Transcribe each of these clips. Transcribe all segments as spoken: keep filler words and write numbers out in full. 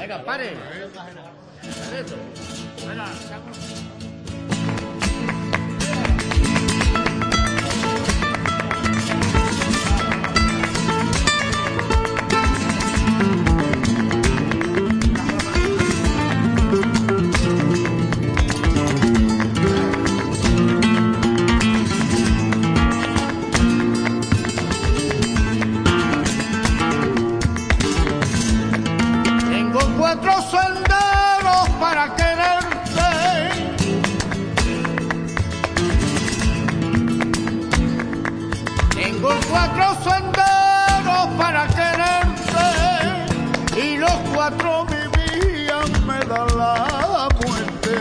Venga, pare. Venga, cuatro senderos para quererte. Tengo cuatro senderos para quererte y los cuatro vivían me dan la muerte.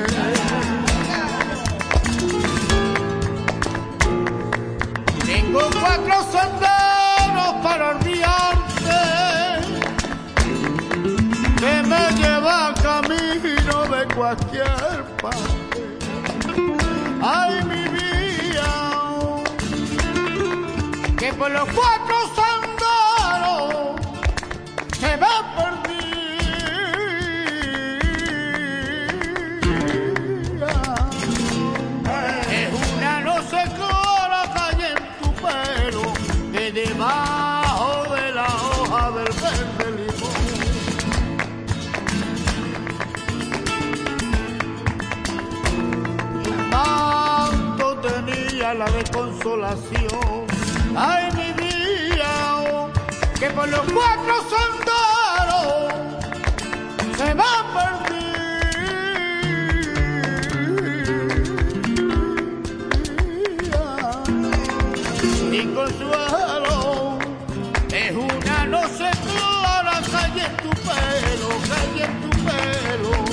Tengo cuatro senderos para olvidarte que me lleva camino de cualquier parte. Ay, mi vida, que por los cuatro senderos se va perdida. Es una no sé clara calle en tu pelo, que debajo de la hoja del verde limón. Tanto tenía la de consolación, ay mi vida, oh, que por los cuatro senderos se va a perder. Sin consuelo, es una no sé clara calle en tu pelo, calle en tu pelo.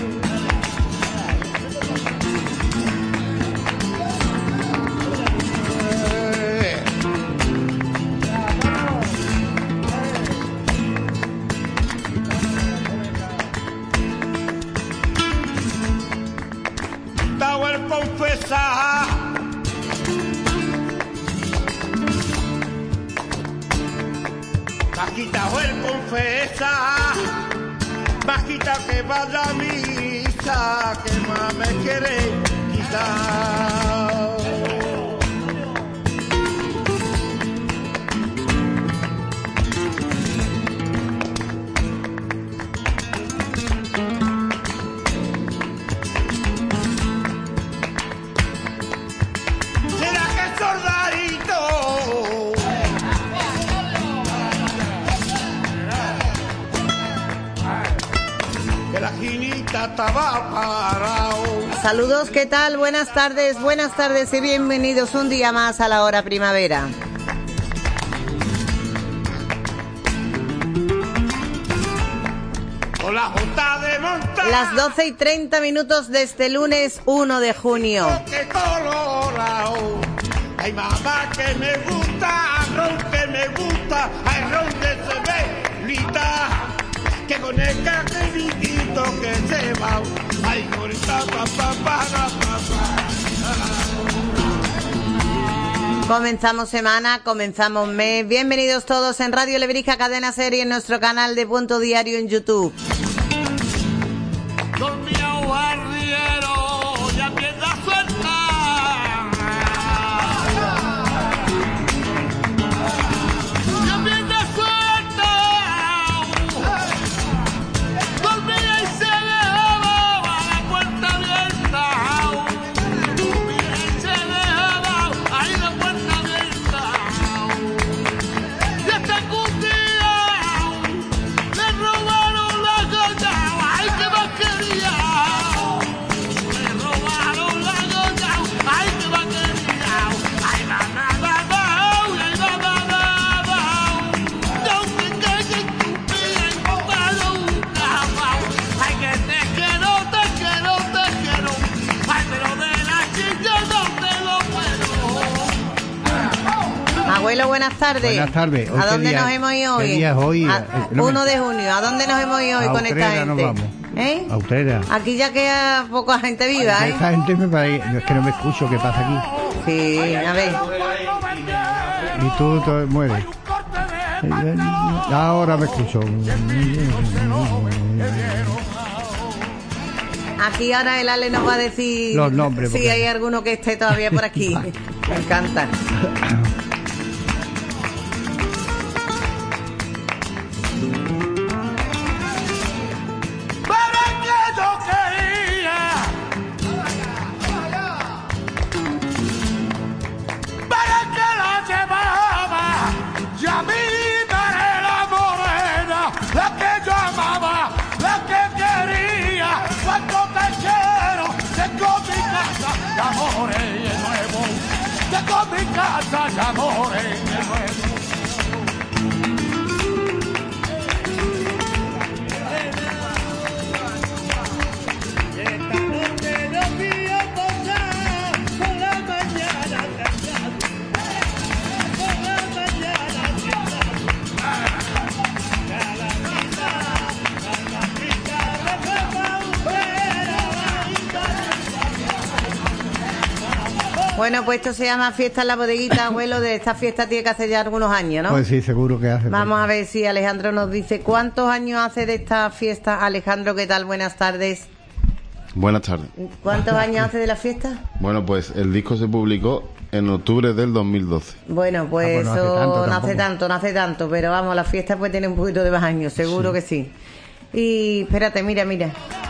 Confesar bajita o el confesar, bajita que vaya a misa, que más me quiere quitar. Saludos, ¿qué tal? Buenas tardes, buenas tardes y bienvenidos un día más a la hora primavera. Las doce y treinta minutos de este lunes uno de junio. Ay, mamá, que me gusta, ron que me gusta, ay, ron de Sebelita, que con el cajerito que se va, ay, ahorita, papá, para, papá. Comenzamos semana, comenzamos mes. Bienvenidos todos en Radio Lebrija, Cadena Serie, en nuestro canal de Punto Diario en YouTube. Abuelo, buenas tardes. Buenas tardes. ¿A dónde día, nos hemos ido hoy? ¿Qué día es hoy? A, no uno me... de junio. ¿A dónde nos hemos ido hoy a con Utrera esta gente? Nos vamos. ¿Eh? A Utrera. Aquí ya queda poca gente viva, ¿eh? Esta gente me parece... Es que no me escucho. ¿Qué pasa aquí? Sí, a ver. Y tú te mueres. Ahora me escucho. Aquí ahora el Ale nos va a decir los nombres, si porque... hay alguno que esté todavía por aquí. Me encanta. Casa de amores de nuevo. Esta noche no quiero pasar por la mañana cantando, por la mañana cantando. Cada vida, cada vida, recuerda Bueno, pues esto se llama Fiesta en la Bodeguita, abuelo. De esta fiesta tiene que hacer ya algunos años, ¿no? Pues sí, seguro que hace. Vamos a ver si Alejandro nos dice cuántos años hace de esta fiesta. Alejandro, ¿qué tal? Buenas tardes. Buenas tardes. ¿Cuántos años hace de la fiesta? Bueno, pues el disco se publicó en octubre del dos mil doce. Bueno, pues ah, pues no eso hace tanto, no hace tanto, no hace tanto, pero vamos, la fiesta pues tiene un poquito de más años, seguro sí. que sí. Y espérate, mira, mira.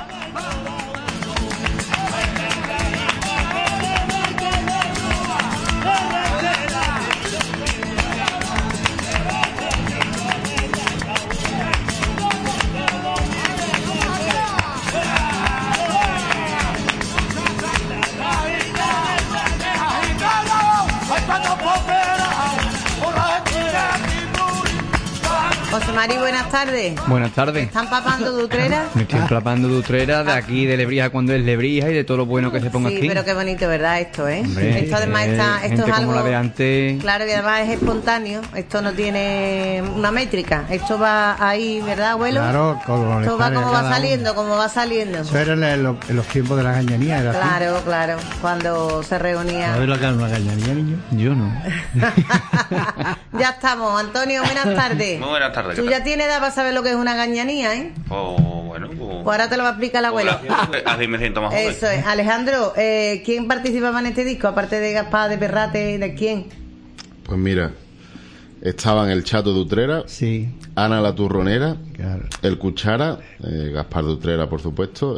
José Mari, buenas tardes. Buenas tardes. ¿Están papando de Utrera? Me estoy empapando de Utrera, de aquí, de Lebrija cuando es Lebrija y de todo lo bueno que se ponga sí, aquí. Sí, pero qué bonito, ¿verdad? Esto, ¿eh? Hombre, esto además está, esto gente es algo... como la de antes. Claro, y además es espontáneo. Esto no tiene una métrica. Esto va ahí, ¿verdad, abuelo? Claro, con esto va como va saliendo, uno. como va saliendo. Eso era en los, en los tiempos de la gañanía, ¿era Claro, así? claro. Cuando se reunía... ¿Sabes lo que era una gañanía, niño? Yo no. Ya estamos. Antonio, buenas tardes. Muy buenas tardes. Tú ya tienes edad para saber lo que es una gañanía, ¿eh? Oh, bueno, pues... Pues ahora te lo va a explicar el abuelo. Así me siento más joven. Eso es. Alejandro, eh, ¿quién participaba en este disco? Aparte de Gaspar de Perrate, ¿de quién? Pues mira, estaban el Chato de Utrera, sí. Ana la Turronera, claro. el Cuchara, eh, Gaspar de Utrera, por supuesto,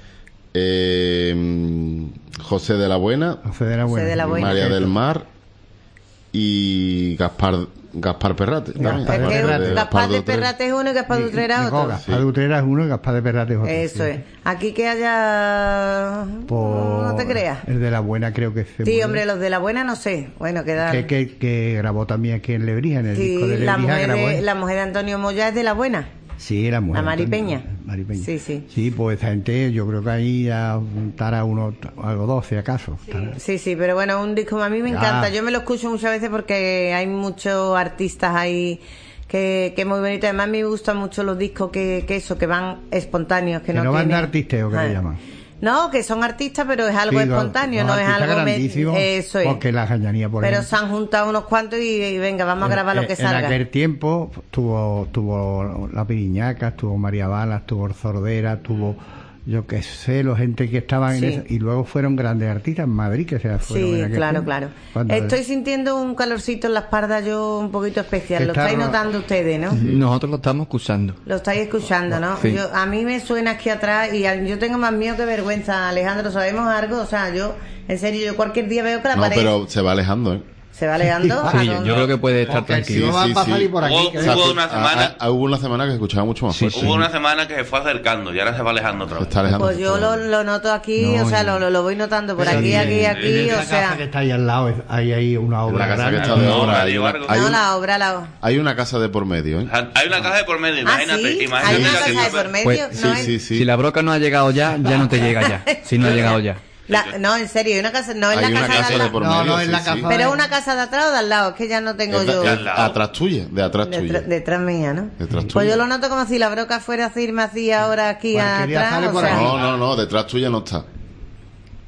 eh, José de la Buena, José de la Buena, José de la Buena. María del Mar y Gaspar Gaspar Perrate. Gaspar, también. es que Gaspar, Gaspar de Perrate es uno y Gaspar de Utrera es otro. No, Gaspar de Utrera es uno y Gaspar de Perrate es otro. Eso sí. es. Aquí que haya... Por... No te creas. El de la Buena creo que se Sí, murió. hombre, los de la Buena no sé. Bueno, queda... Que, que, que grabó también aquí en Lebrija, en el Sí, disco de la Lebrija mujer grabó. de, él. la mujer de Antonio Moya es de la Buena. Sí, la mujer. La Mari Peña. Mari Peña. Sí, sí. Sí, pues esa gente, yo creo que ahí ya estará uno, algo doce acaso. Sí, sí, sí, pero bueno, un disco a mí me encanta. Yo me lo escucho muchas veces porque hay muchos artistas ahí que, que es muy bonito. Además, me gustan mucho los discos que, que eso, que van espontáneos. Que, que no, no van de tienen... artisteo, que ah. le llaman. No, que son artistas, pero es algo Sí, espontáneo, los no es algo... grandísimo, Me... Eso es. Porque la gañanía, por Pero ejemplo, se han juntado unos cuantos y, y venga, vamos a grabar en, lo que en salga. En aquel tiempo tuvo, tuvo la Piriñaca, tuvo María Balas, tuvo Zordera, tuvo... Yo qué sé, los gente que estaban Sí. en eso, y luego fueron grandes artistas en Madrid que se fueron Sí, en aquel claro, tiempo. claro. Cuando- Estoy sintiendo un calorcito en la espalda yo un poquito especial. Lo Está estáis ro- notando ustedes, ¿no? Nosotros lo estamos escuchando. Lo estáis escuchando, ¿no? Sí. Yo, a mí me suena aquí atrás y a- yo tengo más miedo que vergüenza, Alejandro. ¿Sabemos algo? O sea, yo, en serio, yo cualquier día veo que la No, pared pero se va alejando, ¿eh? se va alejando. ¿A Sí, yo, dónde? yo creo que puede estar Porque si tranquilo. no va Sí, a pasar sí. y por aquí. Hubo- que- hubo- O sea, una ah, semana- ah, hubo una semana que se escuchaba mucho más Sí, fuerte. sí. Hubo una semana que se fue acercando y ahora se va alejando otra Se vez. está alejando. Pues yo lo, lo noto aquí, No, o sea, yo- lo, lo, lo voy notando por Pero aquí, en- aquí, en aquí, esa o casa sea... que está ahí al lado, es- hay ahí una En obra la casa que grande. está de No, obra. Hay digo una, algo. hay No, un- la obra, la... hay una casa de por medio, ¿eh? Hay una casa de por medio, Ah, imagínate. ¿sí? imagínate Hay una que casa de aquí- por medio, Pues, no Sí, es- sí, sí. Si la broca no ha llegado ya, ya no te llega ya. Si no ha llegado ya. La- no, en serio, hay una casa, no es Hay la una casa, casa de al de lado. por No, medio. no, es sí, la sí. casa- Pero es una casa de atrás o de al lado, es que ya no tengo Es de- yo... es al lado. atrás tuya, de atrás Detrás, tuya. detrás mía, ¿no? Detrás Pues tuya. yo lo noto como si la broca fuera a decirme así ahora aquí Cualquier día atrás. sale O por sea, aquí. No, no, no, detrás tuya no está.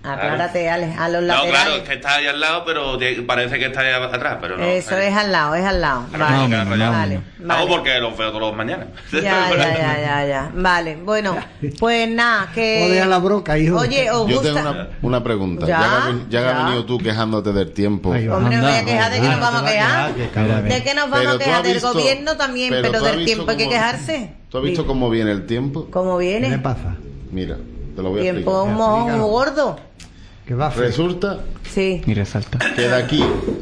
Aclárate, Ale, a los No, laterales. claro, es que está ahí al lado, pero de- parece que está ahí atrás, pero no. Eso ahí. es al lado, es al lado. Ahora Vale, me queda rayado. vale, Hago vale. porque los veo todos los mañanas. Ya, ya, ya, ya, ya. Vale, bueno, pues nada, que... Joder a la broca, hijo. Oye, ¿os Yo tengo gusta? una, una pregunta. Ya, Ya, que, has ven- ya que ya. has venido tú quejándote del tiempo. Ahí va. Hombre, no voy a Anda, quejar de que ah, nos vamos a te vas a quejar. quejar, que cabrón. De que nos vamos Pero a tú quejar has del visto- gobierno también, pero pero tú has del visto tiempo hay que cómo- quejarse. ¿Tú has visto cómo viene el tiempo? ¿Cómo ¿Qué le viene? pasa? Mira, te lo voy a Tiempo explicar. un mojón Explícalo. muy gordo. Que va feo. Resulta Sí. Y resalta. que de aquí,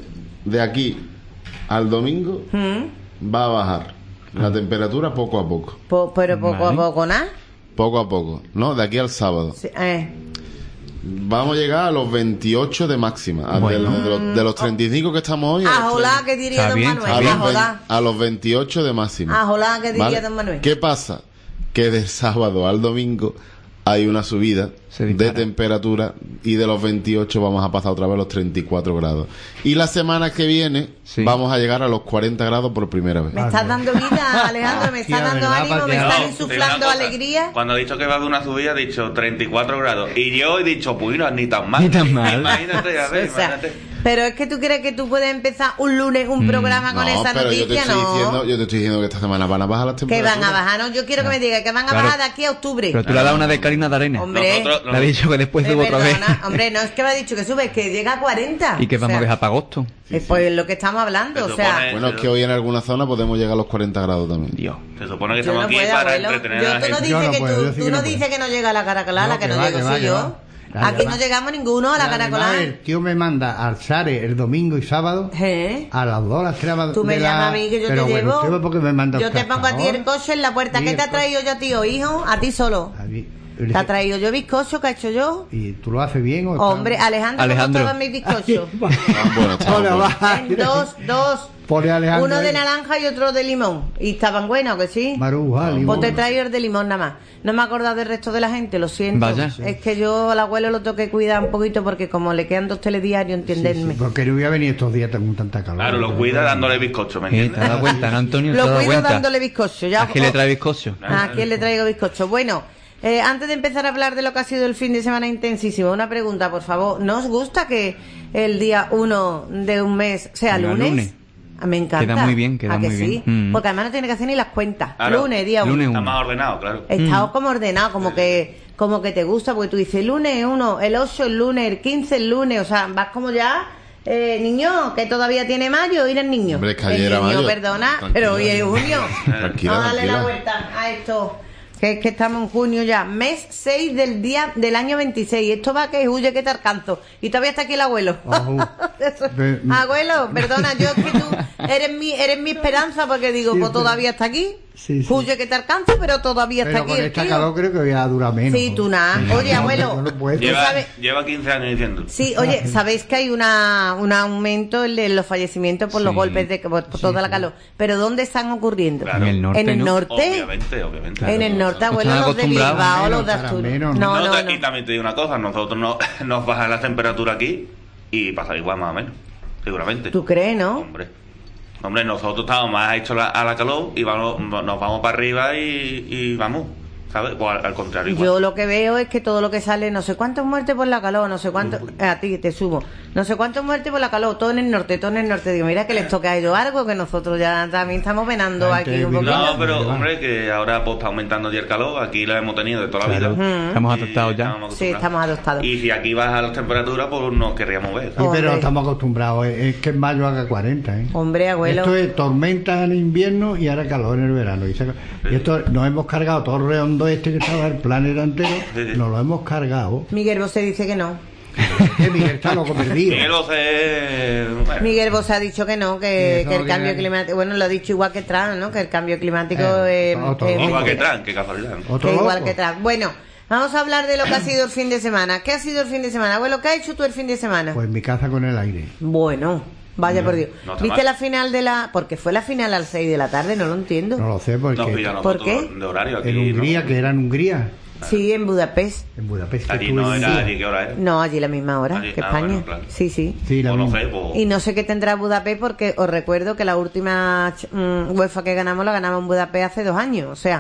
de aquí al domingo Mm, va a bajar la temperatura poco a poco. po- pero poco Vale. a poco, ¿nada? Poco a poco, ¿no? De aquí al sábado. Sí, eh. Vamos a llegar a los veintiocho de máxima. A- Bueno. de, de los, de los treinta y cinco que estamos hoy. a los Ajolá, que diría Está don bien, Manuel. a los, Ajolá. vein- a los veintiocho de máxima. Ajolá, que diría ¿Vale? don Manuel. ¿Qué pasa? Que de sábado al domingo hay una subida Se de dispara. temperatura y de los veintiocho vamos a pasar otra vez a los treinta y cuatro grados. Y la semana que viene Sí. vamos a llegar a los cuarenta grados por primera vez. Me estás dando vida, Alejandro, me estás Tía, dando ¿verdad? ánimo, Pa' me que- estás No, insuflando te digo una cosa. alegría. Cuando ha dicho que va a haber una subida, ha dicho treinta y cuatro grados. Y yo he dicho, pues no, ni tan mal. Ni tan mal. Imagínate, a ver, O sea, imagínate. pero es que tú crees que tú puedes empezar un lunes un programa con esa pero yo te, noticia, estoy no. diciendo, yo te estoy diciendo que esta semana van a bajar las Que temperaturas. van a bajar, no, yo quiero que me diga que van a Claro. bajar de aquí a octubre. Pero tú le has dado una de Karina de Arena. Hombre. Nosotros- Le ha dicho que después Eh, sube otra vez. perdona, hombre, no es que me ha dicho que sube, es que llega a cuarenta. Y que O vamos sea, a dejar para agosto. es pues lo que estamos hablando, Se o sea, supone- Bueno, es que hoy en alguna zona podemos llegar a los cuarenta grados también. Dios. Se supone que yo estamos no aquí puedo, para abuelo. entretener Yo a la tú no gente. Yo dices no que puedo, yo tú, sí tú que no no dices puedo. que no llega a la Caracolá, No, que que no va, llego que va, soy que yo. va. Aquí no Además- llegamos ninguno a la Y además, Caracolá. el tío me manda al Sare el domingo y sábado ¿Eh? a las dos, a las tres Tú me de la- llamas a mí que yo Pero te bueno, llevo. usted, ¿por qué me manda Yo un te pongo a ti el cascador? coche en la puerta. ¿Qué te ha Bien, traído yo a ti hoy, hijo? A ti solo. A mí- ¿Te ha traído yo bizcocho que he hecho yo? ¿Y tú lo haces bien o está- Hombre, Alejandro, Alejandro. ¿cómo estaban mis bizcochos? Estaban buenos, estaban Hola, buenos. va. En dos, dos. Pone Alejandro Uno de ahí. naranja y otro de limón. Y estaban buenos, ¿que sí? Maruja, limón. Pues te traigo el de limón nada más. No me he acordado del resto de la gente, lo siento. Vaya. Es que yo al abuelo lo tengo que cuidar un poquito porque como le quedan dos telediarios, Sí, entenderme. sí, porque no voy a venir estos días con tanta calor. Claro, lo cuida dándole bizcocho, ¿me Eh, ¿Te entiendes? has dado cuenta, no, Antonio? ¿Te Lo has dado cuido cuenta? dándole bizcocho. Ya, ¿A quién le trae bizcocho? ¿A quién le traigo bizcocho? Bueno, eh, antes de empezar a hablar de lo que ha sido el fin de semana intensísimo, una pregunta, por favor. ¿No os gusta que el día uno de un mes sea Venga, lunes? lunes. Ah, me encanta. Queda muy bien, queda ¿A que muy sí? bien. Mm. Porque además no tiene que hacer ni las cuentas. Claro. Lunes, día uno. Lunes Está uno. más ordenado, claro. Estado como ordenado, como que como que te gusta, porque tú dices lunes uno, el ocho el lunes, el quince el lunes, o sea, vas como ya, eh, niño, que todavía tiene mayo, ir el niño. Hombre, es que El ayer era niño, mayo. perdona, Tranquila. pero hoy es junio. Tranquila, Vamos a darle la tranquila. vuelta a esto. Que es que estamos en junio ya, mes seis del día del año veintiséis. Esto va que huye que te alcanzo. Y todavía está aquí el abuelo. Ojo. Eso. Ve- Abuelo, perdona, yo es que tú eres mi, eres mi esperanza porque digo, Sí, pues pero- todavía está aquí. Sí, sí. Huye que te alcanzo, pero todavía está Pero aquí con el esta tío. calor creo que voy a durar menos. Sí, tú nada. Oye, No, abuelo. yo no puedo. ¿Tú Lleva, sabes? lleva quince años diciendo. Sí, oye, ¿sabéis que hay una, un aumento en de los fallecimientos por los Sí. golpes de por, por toda la calor? ¿Pero dónde están ocurriendo? Claro. En el norte, ¿En el ¿no? norte? Obviamente, obviamente. En el norte, abuelo, Están los de acostumbrados. Bilbao, los de Menos, Asturias. menos, No, No, no, ta- no. Y también te digo una cosa, nosotros no, nos baja la temperatura aquí y pasa igual más o menos, seguramente. ¿Tú crees, no? Hombre, hombre, nosotros estamos más hechos la- a la calor y vamos, nos vamos para arriba y, y vamos, ¿sabes? O al, al contrario. igual. Yo lo que veo es que todo lo que sale, no sé cuántas muertes por la calor, no sé cuánto, a ti te subo, no sé cuántas muertes por la calor, todo en el norte, todo en el norte. Digo, mira que les toca a ellos algo, que nosotros ya también estamos venando La aquí gente un vive- poquito. No, pero Vale. hombre, que ahora pues está aumentando ya el calor, aquí lo hemos tenido de toda la Claro. vida. Estamos Y adaptados ya. estamos Sí, acostumbrados. estamos adoptados. Y si aquí baja las temperaturas, pues nos querríamos ver. Sí, ¿sabes? pero Hombre. estamos acostumbrados. Es es que en mayo haga cuarenta, ¿eh? Hombre, abuelo. Esto es tormenta en el invierno y ahora calor en el verano. Y, se- y esto nos hemos cargado todo el redondo este que estaba el planeta entero, Sí, sí. nos lo hemos cargado. Miguel Bosé dice que no. Que Miguel está loco perdido. Miguel Bosé, bueno, Miguel Bosé ha dicho que no, Sí, que, eso que el que- cambio climático, bueno, lo ha dicho igual que Trump, ¿no? Que el cambio climático Eh, es, otro es loco. igual que mentira. Trump, qué casualidad. ¿no? Otro Que igual loco. que Trump. Bueno, vamos a hablar de lo que ha sido el fin de semana. ¿Qué ha sido el fin de semana? Abuelo, ¿qué has hecho tú el fin de semana? Pues en mi casa con el aire. Bueno, vaya por Dios. no está ¿Viste mal. la final de la...? Porque fue la final a las seis de la tarde, no lo entiendo. No lo sé porque Nos pilla a ¿Por nosotros qué? de horario aquí. en Hungría, ¿no? que era en Hungría, Sí, en Budapest. en Budapest. que Allí estuve no un era, día. allí qué hora era. No, allí la misma hora Allí- que ah, España. bueno, claro. Sí, sí. Sí, la O no misma. sé, pues, Y no sé qué tendrá Budapest porque os recuerdo que la última ch- mm, UEFA que ganamos la ganamos en Budapest hace dos años. O sea,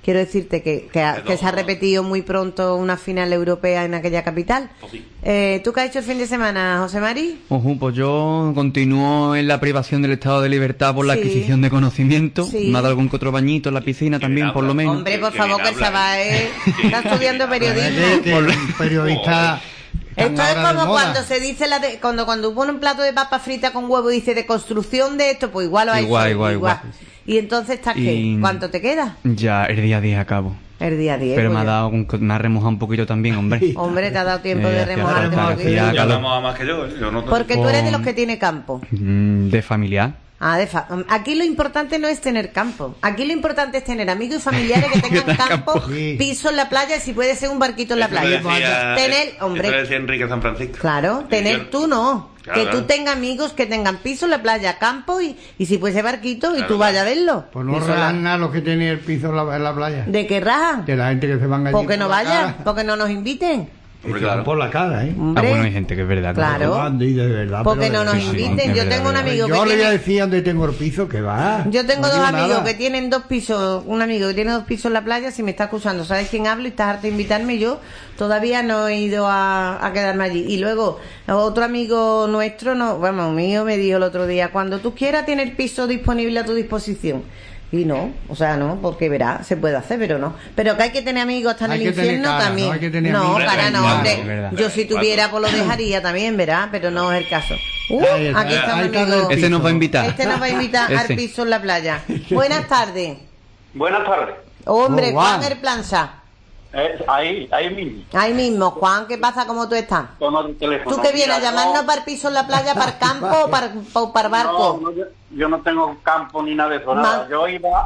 quiero decirte que, que, ha- que se ha repetido muy pronto una final europea en aquella capital. Pues sí. Eh, ¿Tú qué has hecho el fin de semana, José Mari? Ojo, pues yo continúo en la privación del estado de libertad por la Sí. adquisición de conocimiento. Sí. Me ha dado algún que otro bañito en la piscina también, por lo menos. Hombre, por que favor, que bien el habla, chaval ¿eh? es- Sí. está estudiando periodismo. Este, un periodista. tan Esto es ahora de como moda. cuando se dice la de, cuando cuando pone un plato de papa frita con huevo y dice de construcción de esto, pues igual lo ha Igual, hecho, igual, igual. Y entonces estás qué, Y- ¿cuánto te queda? Ya, el día diez acabo. El día diez. Pero me ha pues ya. dado un- me ha remojado un poquito también, hombre. Hombre, te ha dado tiempo Eh, de hacía remojarte falta, un hacía poquito. Ya calor. hablamos más que yo, ¿eh? Yo no Porque tú eres de los Con- que tiene campo. Mm, De familiar. Ah, de fa- Aquí lo importante no es tener campo. Aquí lo importante es tener amigos y familiares que tengan tengan campo, campo. Sí. piso en la playa, si puede ser un barquito en la Eso lo playa. decía- Tener, eso hombre, lo decía Enrique San Francisco. claro, tener Yo- tú no. Claro, que tú claro. tengas amigos que tengan piso en la playa, campo y, y si puede ser barquito y Claro, tú vayas a verlo. Pues no Piso en la- rajan nada los que tienen el piso en la, en la playa. ¿De qué rajan? De la gente que se van allí. Porque no por la vayan, cara. porque no nos inviten. Hombre, Se van claro. por la cara, ¿eh? Ah, Hombre, bueno, hay gente que es verdad. Claro. Andy, de verdad, porque pero no de nos verdad. sí, inviten. es Yo verdad, tengo un es verdad. amigo Yo que le voy a tiene... decir dónde tengo el piso, que va. Yo tengo No dos digo amigos nada. que tienen dos pisos, un amigo que tiene dos pisos en la playa, si me está escuchando, ¿sabes quién hablo? Y estás harto de invitarme, yo todavía no he ido a, a quedarme allí. Y luego, otro amigo nuestro, no, vamos, mío, me dijo el otro día, cuando tú quieras tener piso disponible a tu disposición. Y no, o sea, no, porque verá, se puede hacer, pero no. Pero que hay que tener amigos hasta en Hay el que tener infierno cara, también. no hay que tener No, amigos. cara no, Claro, hombre. es verdad. Yo si tuviera, pues lo dejaría también, verá, pero no es el caso. Uh, Ahí está, aquí está ahí mi está amigo. el Ese nos va a invitar. Este nos va a invitar al Ese. piso en la playa. Buenas tardes. Buenas tardes. Hombre, Oh, Juan. Juan el Plancha. Eh, ahí, ahí mismo, Ahí mismo, Juan, ¿qué pasa? ¿Cómo tú estás? con el teléfono. ¿Tú qué vienes a Mira, llamarnos no- para el piso en la playa, para el campo o para, o para el barco? No, no, yo, yo no tengo campo ni nada de eso, Ma- nada. Yo iba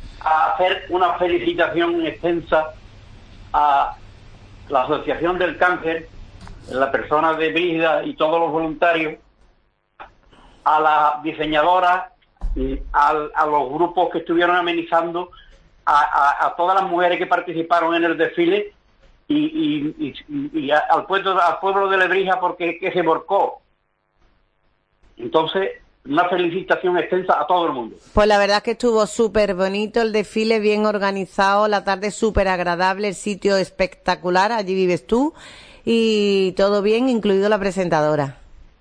a hacer una felicitación extensa a la Asociación del Cáncer, la persona de Brígida y todos los voluntarios, a la diseñadora, y al- a los grupos que estuvieron amenizando, a, a- a todas las mujeres que participaron en el desfile y, y- y- y a- al pueblo al pueblo de Lebrija porque que se volcó. Entonces, una felicitación extensa a todo el mundo. Pues la verdad es que estuvo súper bonito el desfile, bien organizado, la tarde súper agradable, el sitio espectacular, allí vives tú, y todo bien, incluido la presentadora.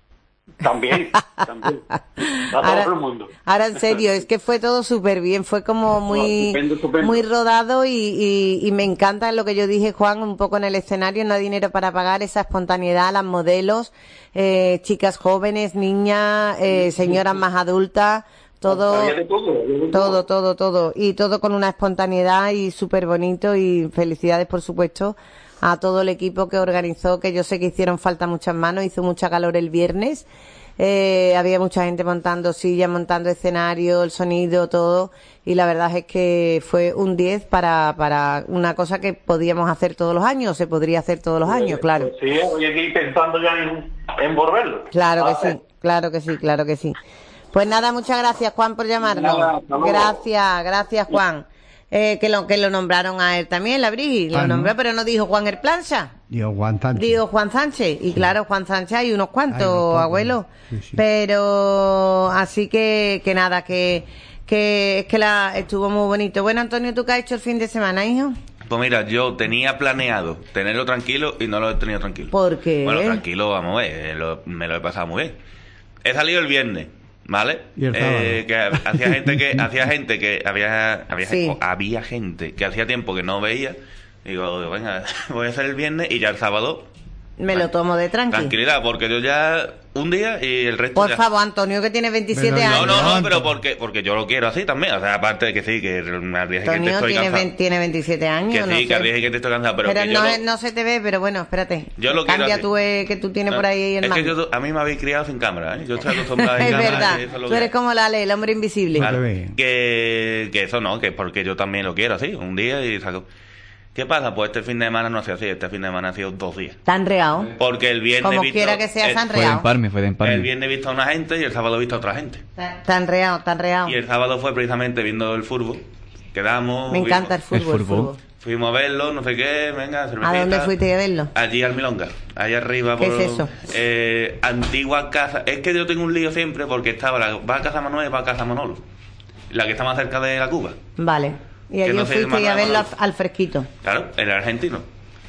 También, también. A Ahora, todo el mundo. ahora en serio, es que fue todo súper bien, fue como muy, estupendo, estupendo. muy rodado y, y, y me encanta lo que yo dije, Juan, un poco en el escenario, no hay dinero para pagar, esa espontaneidad, las modelos, eh, chicas jóvenes, niñas, eh, señoras más adultas, todo, Había de todo, había de todo, todo, todo, y todo con una espontaneidad y súper bonito y felicidades, por supuesto, a todo el equipo que organizó, que yo sé que hicieron falta muchas manos, hizo mucha calor el viernes, eh, había mucha gente montando sillas, montando escenario, el sonido, todo, y la verdad es que fue un diez para, para una cosa que podíamos hacer todos los años, se podría hacer todos los años, claro. Pues sí, voy aquí pensando ya en, en volverlo. Claro que Ah, sí, claro que sí, claro que sí. Pues nada, muchas gracias, Juan, por llamarnos. Nada, hasta luego. Gracias, gracias, Juan. Eh, que lo que lo nombraron a él también, la Brigi, lo Ah, ¿no? nombró, pero no dijo Juan el Plancha, Dios, Juan Sánchez. dijo Juan Sánchez. Y claro, Juan Sánchez hay unos cuantos, Hay unos pocos, abuelo. sí, sí. Pero así que, que nada, que, que es que la estuvo muy bonito. Bueno, Antonio, ¿tú qué has hecho el fin de semana, hijo? Pues mira, yo tenía planeado tenerlo tranquilo y no lo he tenido tranquilo. ¿Por qué? Bueno, tranquilo, vamos a ver, eh, lo- me lo he pasado muy bien. He salido el viernes, ¿vale? Y el Eh, que hacía gente que hacía gente que había había, Sí. o había gente que hacía tiempo que no veía. Digo, venga, voy a hacer el viernes y ya el sábado Me lo tomo de tranqui. tranquilidad, porque yo ya un día y el resto Por ya. favor, Antonio, que tiene veintisiete Pero No, años. no, no, Antonio. pero porque porque yo lo quiero así también, o sea, aparte de que sí, que al día siguiente Antonio estoy tiene, cansado. veinte tiene veintisiete años, Que no sí, sé. que al día siguiente estoy cansado, pero, Pero que no, yo lo- es- no se te ve, pero bueno, espérate. Yo lo quiero Cambia así. tú, eh, que tú tienes No, por ahí el es que mando. yo, a mí me habéis criado sin cámara, ¿eh? Yo estoy acostumbrado a Es cámara verdad, y eso es lo tú que eres hay. como la ley, el hombre invisible. Vale, te ve. que, que eso no, que porque yo también lo quiero así, un día y saco. ¿Qué pasa? Pues este fin de semana no ha sido así, este fin de semana ha sido dos días. Tan real. Porque el viernes Como he visto, quiera que sea, el, San Fue de real. emparme, fue de el emparme. viernes he visto a una gente y el sábado he visto a otra gente. Tan real, tan real. Y el sábado fue precisamente viendo el fútbol. Quedamos. Me encanta el vimos- fútbol. El el fútbol. fútbol. Fuimos a verlo, no sé qué, venga, cervecita. ¿A dónde fuiste a verlo? Allí al Milonga, allá arriba. ¿Qué por, es eso? Eh, antigua casa. Es que yo tengo un lío siempre porque estaba la va a casa Manuel y va a casa Manolo. La que está más cerca de la Cuba. Vale. Y allí no os se fuisteis llama a verlo al, Manolo. al fresquito. Claro, era argentino.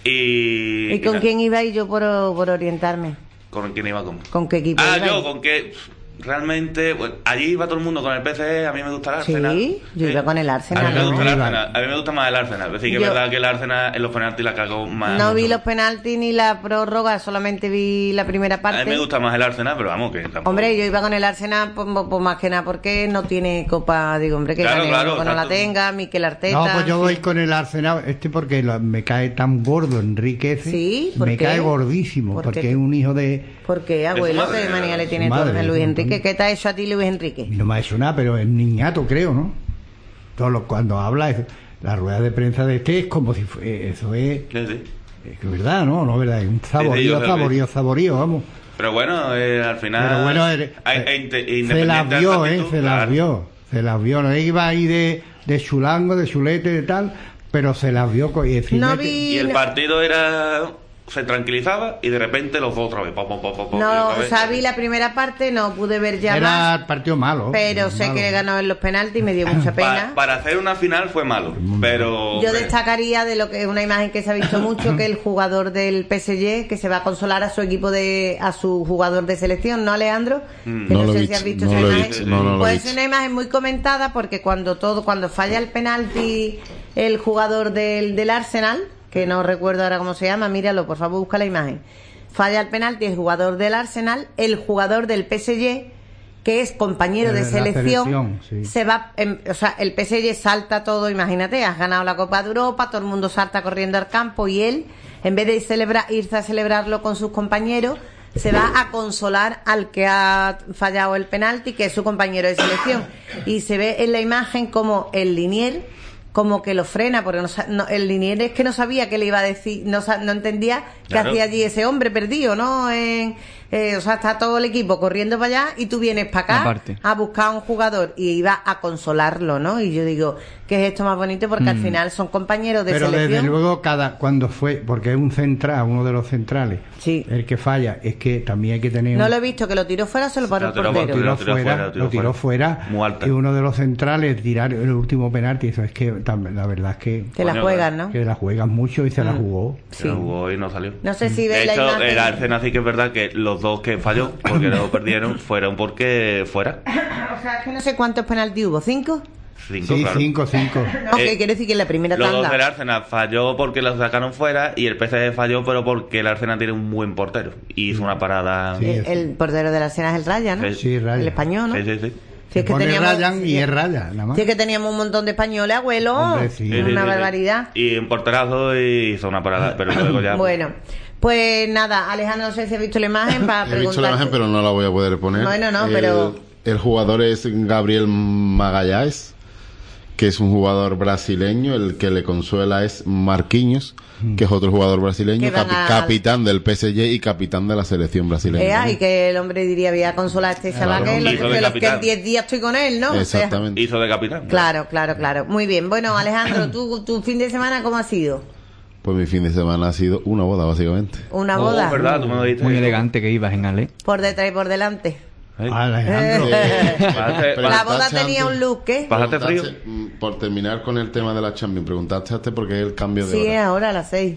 Y... ¿Y con nada, quién ibais yo por, por orientarme? ¿Con quién iba con? ¿Con qué equipo Ah, ibais? yo, con qué... Realmente, bueno, allí iba todo el mundo con el P S G, a mí me gusta el Arsenal. Sí, yo iba con el Arsenal, A mí me ¿no? gusta el Iba. Arsenal, a mí me gusta más el Arsenal. Es decir, que es Yo- verdad que el Arsenal en los penaltis la cagó más. No vi mucho. los penaltis ni la prórroga, solamente vi la primera parte. A mí me gusta más el Arsenal, pero vamos, que tampoco... Hombre, yo iba con el Arsenal, pues, pues más que nada porque no tiene copa, digo, hombre, que Claro, gane claro, uno, que no la exacto. tenga, Mikel Arteta. No, pues yo en voy fin. con el Arsenal, este porque lo- me cae tan gordo Enrique ese. Sí, ¿por me qué? cae gordísimo, ¿Por porque qué? es un hijo de... Porque, abuelo, madre, qué manía le su tiene todo madre, a Luis su Enrique. madre. ¿Qué te ha hecho a ti Luis Enrique? No me ha hecho nada, pero es niñato, creo, ¿no? Todo lo, cuando habla, es- la rueda de prensa de este es como si fue, eso es, Sí, sí. es que verdad, ¿no? No, verdad, es un Sí, saborío, yo creo que- saborío, saborío, vamos. Pero bueno, eh, al final... Pero bueno, eh, hay- eh, hay inte- se independiente las de vio, ¿eh? actitud, Se las claro. vio, se las vio. No iba ahí de, de chulango, de chulete, de tal, pero se las vio. co- Y, No mete- vi- Y el partido era... Se tranquilizaba y de repente los dos otra vez. Pom, pom, pom, pom, pom, y No, otra o vez. sea, vi la primera parte, no pude ver ya Era más, el partido malo. pero sé malo. que ganó en los penaltis y me dio mucha pena. Pa- para hacer una final fue malo, pero... Yo destacaría de lo que es una imagen que se ha visto mucho, que el jugador del P S G que se va a consolar a su equipo de a su jugador de selección, ¿no, Alejandro? Mm. Que No no, lo sé he si visto, has visto no esa lo he imagen. visto, no, no lo he pues visto. es una imagen muy comentada porque cuando todo cuando falla el penalti el jugador del, del Arsenal, que no recuerdo ahora cómo se llama, míralo, por favor, busca la imagen. Falla el penalti el jugador del Arsenal, el jugador del P S G, que es compañero de De la selección, selección, sí. se va, em, o sea, el P S G salta todo, imagínate, has ganado la Copa de Europa, todo el mundo salta corriendo al campo y él, en vez de celebrar, irse a celebrarlo con sus compañeros, se va a consolar al que ha fallado el penalti, que es su compañero de selección. Y se ve en la imagen como el linier como que lo frena, porque no, sa- no- el linier es que no sabía qué le iba a decir, no, sa- no entendía qué Claro. hacía allí ese hombre perdido, ¿no? En, eh, o sea, está todo el equipo corriendo para allá y tú vienes para acá Aparte. a buscar a un jugador y iba a consolarlo, ¿no? Y yo digo, ¿qué es esto más bonito? Porque al final son compañeros de Pero selección. desde luego, cada cuando fue, porque es un central, uno de los centrales, Sí. el que falla, es que también hay que tener. No un- lo he visto, que lo tiró fuera o se lo paró Lo el tiró portero. por- tiró Lo tiró fuera, fuera, lo tiró lo tiró fuera. fuera, Muy alta. y uno de los centrales tirar el último penalti, eso es que tam- la verdad es que, Te la Coño, juegan, ¿no? que la juegan mucho y se la jugó. Sí. Se jugó y no salió. No sé si De veis la hecho, imagen. el Arsenal sí que es verdad que los dos que falló, porque lo perdieron, fueron porque fuera. O sea, es que no sé cuántos penaltis hubo, ¿cinco? Cinco, Sí, claro. cinco, cinco. No, Eh, que quiere decir que en la primera Los dos del tanda. Arsenal falló porque los sacaron fuera y el P S G falló pero porque el Arsenal tiene un buen portero y hizo una parada. Sí. El, el portero de la Arsenal es el Raya, ¿no? Sí. Sí, Raya. El español, ¿no? Sí, sí, sí. Si es que Pone teníamos, Ryan y si- es Raya, nada más. si es que teníamos un montón de españoles, abuelo. Hombre, sí. Sí, sí, Una sí, sí. barbaridad. Y un porterazo y hizo una parada, pero luego ya. Bueno, pues nada, Alejandro, no sé si has visto la imagen para He visto preguntar. la imagen, pero no la voy a poder poner. Bueno, no, El- pero- El jugador es Gabriel Magalhães, que es un jugador brasileño. El que le consuela es Marquinhos, que es otro jugador brasileño, Que van capi- a- capitán del P S G y capitán de la selección brasileña. Ea, ¿no? y que el hombre diría, voy a consolar a este chaval Claro. que, lo- Hijo de que los que capitán. en diez días estoy con él, ¿no? O sea, Exactamente. Hizo de capitán. claro, claro, claro. Muy bien. Bueno, Alejandro, ¿tu, tu fin de semana cómo ha sido? Pues mi fin de semana ha sido una boda, básicamente. ¿Una Oh, boda? ¿verdad? Tú me lo dijiste. Muy elegante que ibas en Ale. Por detrás y por delante. ¿Eh? Alejandro. Pásate- Pero La boda preguntaste tenía antes- un look, ¿eh? Pásate frío. Preguntaste, mm, Por terminar con el tema de la Champions, preguntaste antes porque es el cambio de Sí, hora. es ahora a las seis.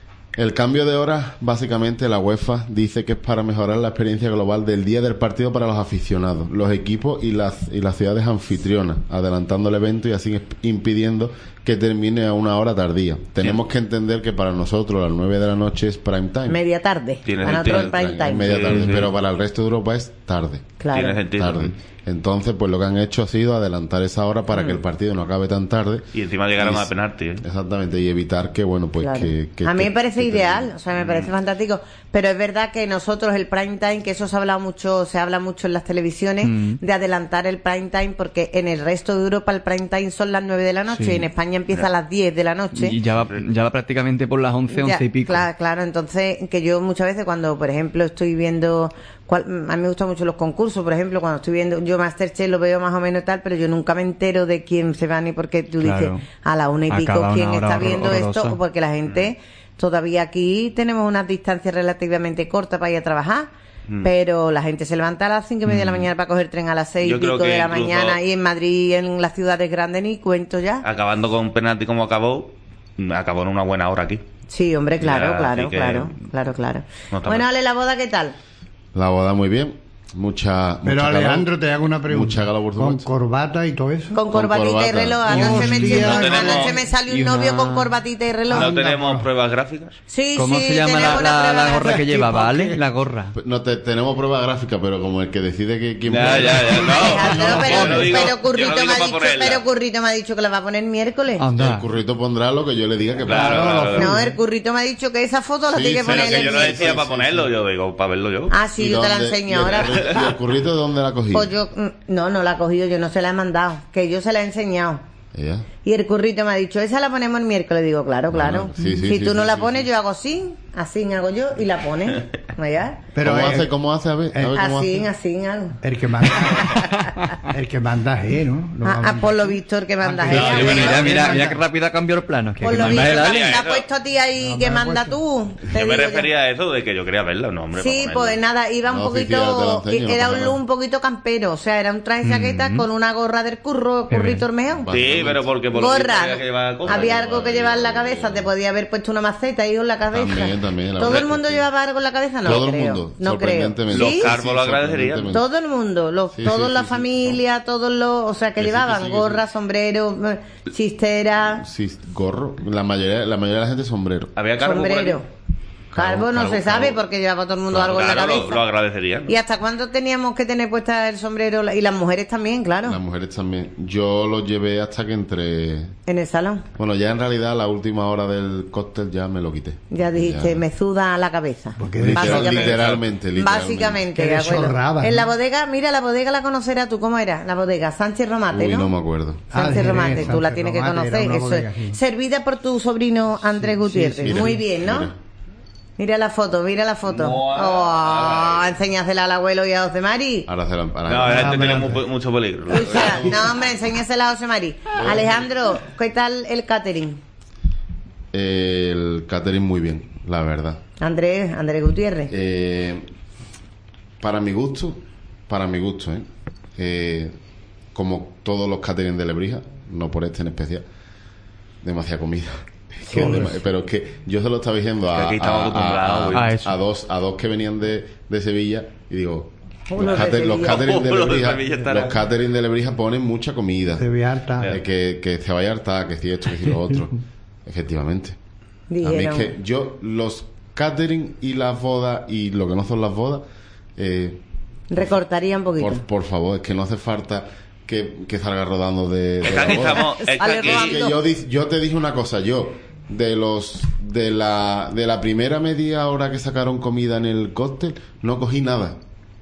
El cambio de hora, básicamente, la UEFA dice que es para mejorar la experiencia global del día del partido para los aficionados, los equipos y las, y las ciudades anfitrionas, adelantando el evento y así impidiendo que termine a una hora tardía. Tenemos que entender que para nosotros las nueve de la noche es prime time. Media tarde. Tiene Para nosotros sentido, el prime Es time. media Sí, tarde, sí. pero para el resto de Europa es tarde. Claro. Tiene sentido. tarde. Entonces, pues lo que han hecho ha sido adelantar esa hora para que el partido no acabe tan tarde. Y encima llegaron Y- a penalti. ¿eh? Exactamente, y evitar que, bueno, pues Claro. que, que- a mí que- me parece que ideal, o sea, me parece fantástico, pero es verdad que nosotros el prime time, que eso se habla mucho, se habla mucho en las televisiones, Mm. de adelantar el prime time, porque en el resto de Europa el prime time son las nueve de la noche Sí. y en España empieza a las diez de la noche. Y ya va, ya va prácticamente por las once, once Ya, y pico. Claro, claro, entonces que yo muchas veces cuando, por ejemplo, estoy viendo, cual- a mí me gustan mucho los concursos, por ejemplo, cuando estoy viendo, yo Masterchef lo veo más o menos tal, pero yo nunca me entero de quién se va ni porque tú Claro. dices a la una y pico Acaba una quién hora está horror- viendo esto, horrorosa. porque la gente todavía aquí tenemos unas distancias relativamente cortas para ir a trabajar. Mm. Pero la gente se levanta a las cinco y media de la mañana para coger tren a las seis Yo y pico creo que de la incluso- mañana, y en Madrid, en las ciudades grandes, ni cuento ya. Acabando con penalti como acabó, acabó en una buena hora aquí. Sí, hombre, claro, Ya, claro, así que- claro, claro, claro. No está Bueno, mal. Ale, ¿la boda qué tal? La boda muy bien. Mucha. Pero mucha Alejandro, calor. te hago una pregunta. Mucha calor, por ¿Con supuesto. corbata y todo eso? Con corbatita y corbata. reloj. Anoche me, Hostia. anoche No tenemos- me salió un y una- novio con corbatita y reloj. ¿No Anda, tenemos por- pruebas gráficas? Sí, ¿Cómo sí, se llama la, tenemos una la, prueba la gorra que gráfica. llevaba, ¿Por qué? ¿vale? La gorra. No te, tenemos prueba gráfica, pero como el que decide que quién Ya, pone- ya, ya. No, Alejandro, no, pero, yo no digo- pero yo no Currito digo me ha pa' dicho, ponerla. pero Currito me ha dicho que la va a poner miércoles. El Anda. currito pondrá lo que yo le diga que Claro, ponga. claro, claro. No, el Currito me ha dicho que esa foto la Sí, tiene que pero poner Pero que el yo no miércoles. decía Sí, para sí, ponerlo, sí. yo digo, para verlo yo. Ah, sí, ¿Y yo te la dónde- enseño y el ahora. currito- ¿Y el currito dónde la ha cogido? Pues yo, mm, no, no la ha cogido, yo no se la he mandado, que yo se la he enseñado. Ella. Y el Currito me ha dicho, esa la ponemos el miércoles. Digo, claro, claro. Bueno, sí, sí, si sí, tú no sí, la sí, pones, sí. yo hago así, así hago yo y la pones. ¿Vaya? Pero ¿Cómo eh, hace? ¿Cómo hace? A ver, a ver cómo Así, hace. así hago. el que manda, el que manda es, ¿no? No Ah, manda- ah, por lo visto, el que manda Ah, es sí, ella, sí, bueno. Mira, mira, mira qué rápido ha cambiado el plano. Que, Por que lo manda visto, el te, Ale. te ha Eso. puesto a ti ahí No, que me ha manda puesto. tú. Te Yo me digo refería a eso de que yo quería verla, no, hombre. Sí, para pues ponerla. nada, iba un No, sí, sí, ahora te poquito, la enseño, no era pasa un nada. look un poquito campero, o sea, era un traje chaqueta con una gorra del curro, Qué currito bien. Ormeón. Sí, pero porque por lo visto Gorra, había que llevar cosas. había algo que llevar en la cabeza, te podía haber puesto una maceta ahí en la cabeza. También, también, la ¿Todo verdad el que mundo sí. llevaba algo en la cabeza? No Todo el creo. mundo, No creo. sorprendentemente. Los ¿Sí? carbos lo agradecerían. sorprendentemente. Todo el mundo, los, Sí, toda sí, la sí, sí, familia, todos los, o sea, que Que sí, que llevaban sí, que gorra, sí. sombrero, eh, chistera, Sí, gorro. La mayoría, la mayoría de la gente sombrero. Había cargo por sombrero. aquí. Calvo no calvo, se sabe calvo. porque llevaba todo el mundo Claro, algo en la Claro, cabeza. lo, lo agradecerían. ¿Y hasta cuándo teníamos que tener puesta el sombrero? Y las mujeres también, claro, Las mujeres también. Yo lo llevé hasta que entré. en el salón. Bueno, ya en realidad la última hora del cóctel ya me lo quité. Ya dijiste, Ya. me suda la cabeza. Porque Literal- Básicamente. literalmente, literalmente. Básicamente, Que abuelo. deshorraba, En la ¿no? bodega, mira, la bodega la conocerás tú, ¿cómo era? La bodega, Sánchez Romate, Uy, ¿no? no me acuerdo. Ah, Sánchez de Romate, Jerez, tú la Sánchez tienes que Romate, era conocer. una Eso bodega, es. sí. Servida por tu sobrino Andrés Gutiérrez. sí, sí. Muy Mira, bien, ¿no? mira. Mira la foto, mira la foto. Mua. Oh, enséñasela al abuelo y a José Mari. Ahora se la. ahora- No, la gente tiene adelante. mu- mucho peligro. Escucha, no, hombre, enséñasela a José Mari. Alejandro, ¿qué tal el catering? El catering muy bien, la verdad. Andrés, Andrés Gutiérrez. Eh, para mi gusto, para mi gusto, ¿eh? Eh, como todos los catering de Lebrija, no por este en especial, demasiada comida. Es que Joder. dema- pero es que yo se lo estaba diciendo Que a, aquí estamos a- acostumbrados, a- güey. a- A eso. a dos a dos que venían de, de Sevilla y digo, Uno los, de cater- los Sevilla. catering de Uno de Lebrija, Sevilla estará. los catering de Lebrija ponen mucha comida. Se ve harta. Eh, que, que se vaya a hartar, que si esto, que si lo otro. Efectivamente. A mí es Dijeron. que yo, los catering y las bodas y lo que no son las bodas, eh, Recortaría un poquito. por, por favor, es que no hace falta que, que salga rodando de, de Es que la aquí boda. estamos. Es que Sale aquí- rodando. Que yo, di- yo te dije una cosa, yo, de los de la de la primera media hora que sacaron comida en el cóctel, no cogí nada.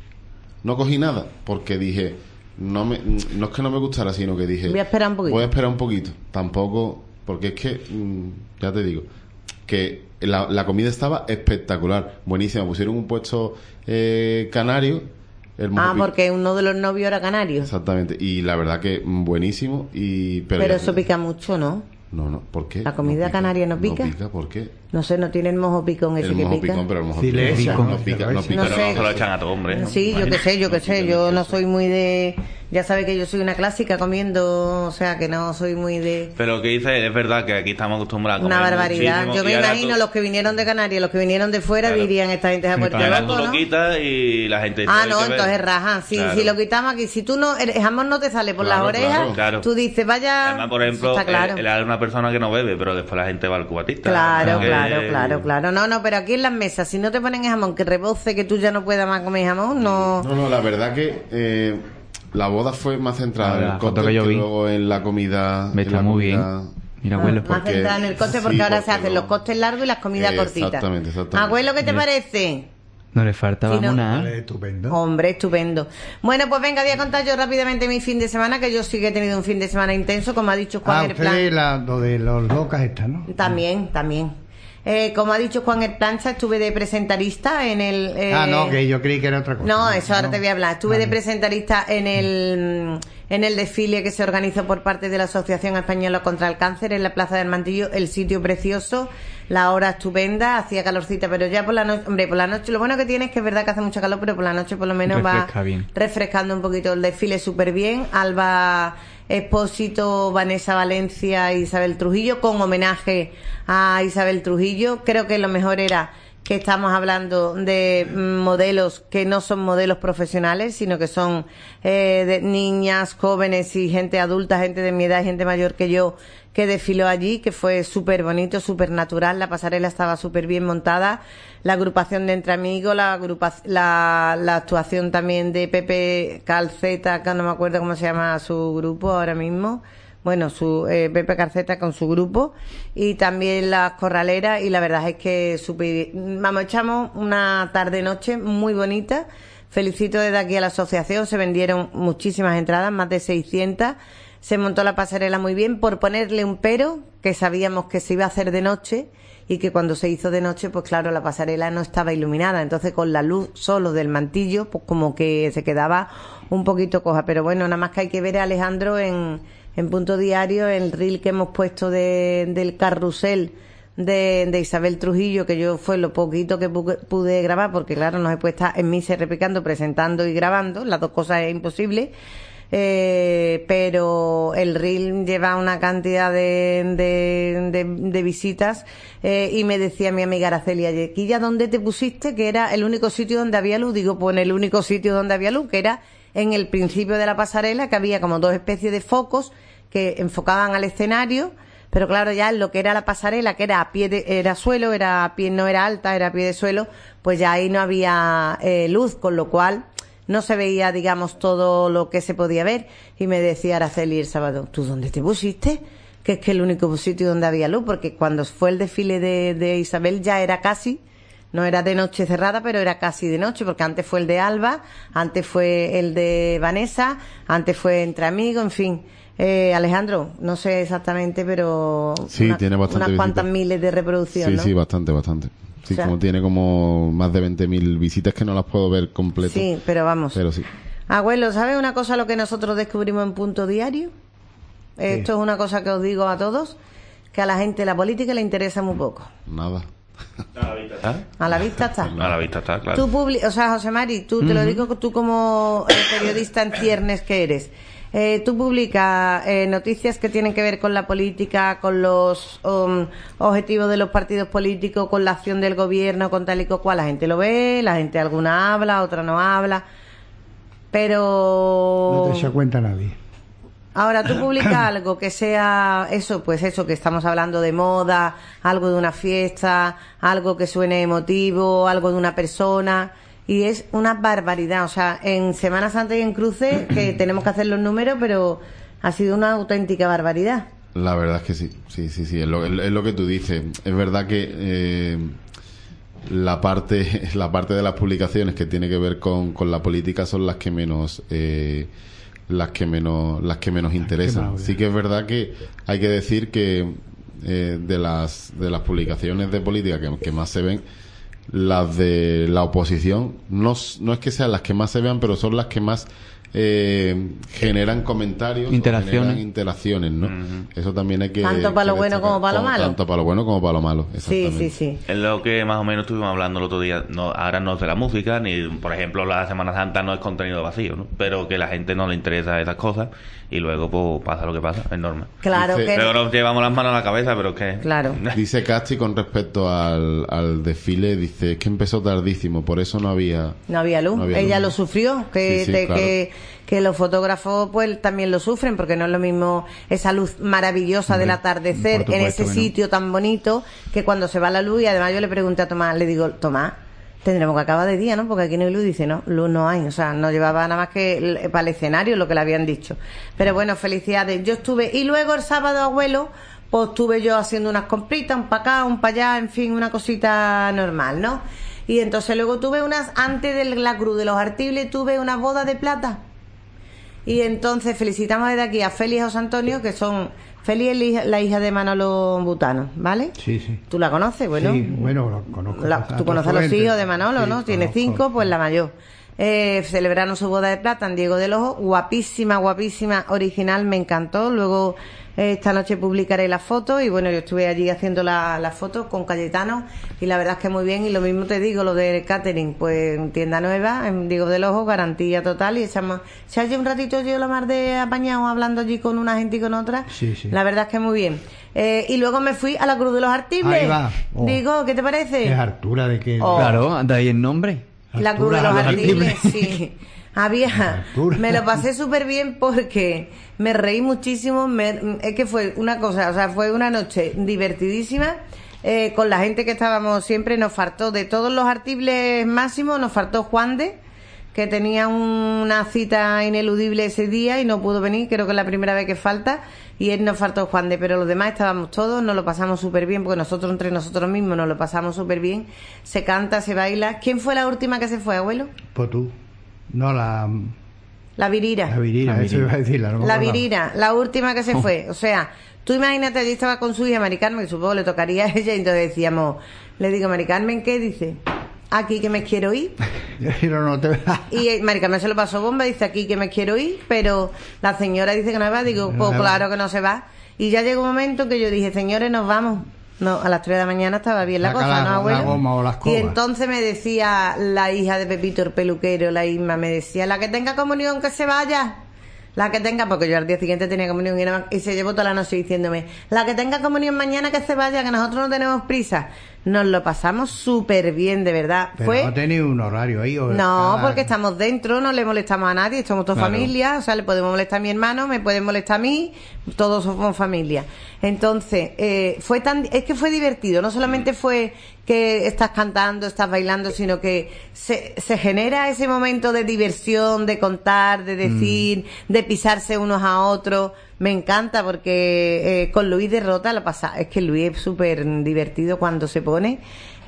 No cogí nada, porque dije, no me no es que no me gustara, sino que dije, Voy a esperar un poquito. Voy a esperar un poquito. Tampoco, porque es que, mm, ya te digo, que la, la comida estaba espectacular, buenísima. Pusieron un puesto eh, canario. El Ah, mojo- porque uno de los novios era canario. Exactamente. Y la verdad que mm, buenísimo. Y, pero Pero ya- eso pica mucho, ¿no? No, no, ¿por qué? ¿La comida canaria no pica? No pica, ¿por qué? No sé, no tiene el mojo picón ese El que mojo pica. picón, pero el mojo Cilesa, picón no ¿no? pica, no pica. No Pero sé. no se lo echan a todo, hombre. Sí, yo qué sé, yo qué sé. No Yo pica no eso. soy muy de... Ya sabe que yo soy una clásica comiendo, o sea, que no soy muy de... Pero que dice, es verdad que aquí estamos acostumbrados a Una comer barbaridad. muchísimo, Yo me y ahora imagino tú- los que vinieron de Canarias, los que vinieron de fuera Claro. dirían, esta gente se ha Sí, puesto claro. Ahora tú loco, lo ¿no? quitas y la gente dice, Ah, "Hay no, que ver". entonces rajan. Si, Claro. si lo quitamos aquí, si tú no, el jamón no te sale por Claro, las orejas, claro. Claro. tú dices, vaya... Además, por ejemplo, Está claro. él, él es una persona que no bebe, pero después la gente va al cubatista. Claro, Que- claro, claro, claro. No, no, pero aquí en las mesas, si no te ponen el jamón que reboce, que tú ya no puedas más comer jamón, no... No, no, la verdad que eh, la boda fue más centrada Ah, en la el foto cóctel que yo que vi. luego en la comida. Me en está la muy comida- bien. Mira, abuelo. Más porque- centrada en el coste porque sí, ahora se porque hacen lo- los costes largos y las comidas Eh, cortitas. exactamente, exactamente. Abuelo, ¿qué te Mira. parece? No le faltaba Sí, no. nada. Vale, estupendo. Hombre, estupendo. Bueno, pues venga, voy a contar yo rápidamente mi fin de semana, que yo sí que he tenido un fin de semana intenso, como ha dicho Juan Ah, Erplan. usted la, lo de los locas está, ¿no? También, también. Eh, como ha dicho Juan Erplancha, estuve de presentarista en el... eh, Ah, no, que yo creí que era otra cosa. No, eso ahora No. te voy a hablar. Estuve de Vale. presentarista en el en el desfile que se organizó por parte de la Asociación Española contra el Cáncer en la Plaza del Mantillo, el sitio precioso, la hora estupenda, hacía calorcita, pero ya por la noche, hombre, por la noche, lo bueno que tiene es que es verdad que hace mucho calor, pero por la noche por lo menos Refresca va bien. refrescando un poquito el desfile súper bien. Alba Expósito, Vanessa Valencia e Isabel Trujillo, con homenaje a Isabel Trujillo. Creo que lo mejor era que estamos hablando de modelos que no son modelos profesionales, sino que son eh, de niñas, jóvenes y gente adulta, gente de mi edad y gente mayor que yo, que desfiló allí, que fue súper bonito, súper natural. La pasarela estaba súper bien montada, la agrupación de Entre Amigos, la, agrupa la, la actuación también de Pepe Calceta, que no me acuerdo cómo se llama su grupo ahora mismo, bueno, su eh, Pepe Carceta con su grupo, y también las corraleras, y la verdad es que super, vamos, echamos una tarde-noche muy bonita. Felicito desde aquí a la asociación, se vendieron muchísimas entradas, más de seiscientas, se montó la pasarela muy bien, por ponerle un pero, que sabíamos que se iba a hacer de noche, y que cuando se hizo de noche, pues claro, la pasarela no estaba iluminada, entonces con la luz solo del mantillo, pues como que se quedaba un poquito coja, pero bueno, nada más que hay que ver a Alejandro en en Punto Diario, el reel que hemos puesto de, del carrusel de, de Isabel Trujillo, que yo fue lo poquito que pu pude grabar, porque claro, no se puede estar en misa replicando, presentando y grabando, las dos cosas es imposible, eh, pero el reel lleva una cantidad de, de, de, de visitas, eh, y me decía mi amiga Araceli ayer, Quilla, ¿dónde te pusiste? Que era el único sitio donde había luz. Digo, pues en el único sitio donde había luz, que era en el principio de la pasarela, que había como dos especies de focos que enfocaban al escenario, pero claro, ya en lo que era la pasarela, que era a pie de, era suelo, era a pie, no era alta, era a pie de suelo, pues ya ahí no había eh, luz, con lo cual no se veía, digamos, todo lo que se podía ver. Y me decía Araceli el sábado, ¿tú dónde te pusiste? Que es que el único sitio donde había luz, porque cuando fue el desfile de, de Isabel ya era casi, no era de noche cerrada, pero era casi de noche, porque antes fue el de Alba, antes fue el de Vanessa, antes fue Entre Amigos, en fin. Eh, Alejandro, no sé exactamente, pero sí, una, tiene bastante unas cuantas visitas. miles de reproducciones, Sí, ¿no? sí, bastante, bastante. Sí, O sea, como tiene como más de veinte mil visitas que no las puedo ver completas. Sí, pero vamos. Pero sí. Abuelo, ¿sabes una cosa lo que nosotros descubrimos en Punto Diario? Sí. Esto es una cosa que os digo a todos, que a la gente la política le interesa muy poco. Nada. A la vista está. A la vista está. A la vista está, claro. Tú publi o sea, José Mari, tú te lo digo tú como eh, periodista en ciernes que eres. Eh, tú publicas eh, noticias que tienen que ver con la política, con los um, objetivos de los partidos políticos, con la acción del gobierno, con tal y cual. La gente lo ve, la gente alguna habla, otra no habla, pero No te echa cuenta nadie. ahora tú publicas algo que sea eso, pues eso, que estamos hablando de moda, algo de una fiesta, algo que suene emotivo, algo de una persona, y es una barbaridad. O sea, en Semana Santa y en Cruces, que tenemos que hacer los números, pero ha sido una auténtica barbaridad. La verdad es que sí, sí, sí, sí, es lo, es lo que tú dices. Es verdad que eh, la parte la parte de las publicaciones que tiene que ver con, con la política son las que menos eh, las que menos las que menos interesan. Sí que es verdad que hay que decir que eh, de las de las publicaciones de política que, que más se ven, las de la oposición no, no es que sean las que más se vean, pero son las que más eh, generan comentarios, interacciones, generan interacciones, ¿no? Uh-huh. Eso también hay que tanto para lo bueno destacar, como para lo malo. Tanto para lo bueno como para lo malo. Sí, sí, sí. Es lo que más o menos estuvimos hablando el otro día. No, ahora no es de la música, ni por ejemplo la Semana Santa no es contenido vacío, ¿no? Pero que a la gente no le interesa esas cosas y luego pues pasa lo que pasa, es normal. Claro. Dice, que pero nos llevamos las manos a la cabeza, pero es que... Claro. Dice Casti con respecto al, al desfile, dice, es que empezó tardísimo, por eso no había... No había luz. No había Ella luz. lo sufrió, que, Sí, sí, te- claro. que, que los fotógrafos pues también lo sufren, porque no es lo mismo esa luz maravillosa del atardecer por en supuesto ese que no. sitio tan bonito, que cuando se va la luz. Y además yo le pregunté a Tomás, le digo, Tomás, tendremos que acabar de día, ¿no? Porque aquí no hay luz. Dice, no, luz no hay. O sea, no llevaba nada más que el- para el escenario lo que le habían dicho. Pero bueno, felicidades. Yo estuve, y luego el sábado, abuelo, pues estuve yo haciendo unas compritas, un para acá, un para allá, en fin, una cosita normal, ¿no? Y entonces luego tuve unas, antes de la Cruz de los Artibles, tuve unas bodas de plata. Y entonces felicitamos desde aquí a Feli y a José Antonio, que son... Feli es la hija, la hija de Manolo Butano, ¿vale? Sí, sí. ¿Tú la conoces? Bueno, Sí, bueno, lo conozco. la- tú conoces a los hijos de Manolo, ¿no? Tiene cinco, pues la mayor. Eh, celebraron su boda de plata en Diego del Ojo, guapísima, guapísima, original, me encantó. Luego eh, esta noche publicaré la foto y bueno, yo estuve allí haciendo la, la foto con Cayetano y la verdad es que muy bien. Y lo mismo te digo, lo del catering, pues tienda nueva, en Diego del Ojo, garantía total. Y echamos, se allí un ratito yo la mar de apañado hablando allí con una gente y con otra. Sí, sí. La verdad es que muy bien. Eh, y luego me fui a la Cruz de los Artibles. Ahí va. Oh. Digo, ¿qué te parece? ¿Qué altura de qué? Oh. Claro, de ahí el nombre. La Cruz de los Artibles, sí. Había, Altura. me lo pasé súper bien porque me reí muchísimo, me, es que fue una cosa, o sea, fue una noche divertidísima, eh, con la gente que estábamos siempre, nos faltó, de todos los Artibles máximos, nos faltó Juan de, que tenía una cita ineludible ese día y no pudo venir, creo que es la primera vez que falta, y él nos faltó Juan de, pero los demás estábamos todos, nos lo pasamos súper bien, porque nosotros entre nosotros mismos nos lo pasamos súper bien, se canta, se baila. ¿Quién fue la última que se fue, abuelo? Pues tú. No, la... La Virira. La virina, La eso iba a decirla. No me La acordaba. Virira, la última que se fue. O sea, tú imagínate, allí estaba con su hija Mari Carmen, que supongo le tocaría a ella, y entonces decíamos, le digo, Mari Carmen, ¿qué dice? Aquí que me quiero ir. Pero no te... Y eh, Mari Carmen se lo pasó bomba, dice aquí que me quiero ir, pero la señora dice que no va, digo, pues claro que no se va. Y ya llegó un momento que yo dije, señores, nos vamos. No, a las tres de la mañana estaba bien la Saca cosa, la- ¿no, abuelo? la goma o la Y escoba. entonces me decía la hija de Pepito, el peluquero, la Isma, me decía, la que tenga comunión que se vaya. La que tenga, porque yo al día siguiente tenía comunión y, era- y se llevó toda la noche diciéndome, la que tenga comunión mañana que se vaya, que nosotros no tenemos prisa. Nos lo pasamos súper bien, de verdad. Pero Fue no tenéis un horario ahí. ¿O no, está- porque estamos dentro, no le molestamos a nadie, somos toda Claro. familia, o sea, le podemos molestar a mi hermano, me pueden molestar a mí, todos somos familia. Entonces, eh, fue tan, es que fue divertido, no solamente fue que estás cantando, estás bailando, sino que se, se genera ese momento de diversión, de contar, de decir, de pisarse unos a otros. Me encanta porque eh, con Luis de Rota la pasa, es que Luis es súper divertido cuando se pone,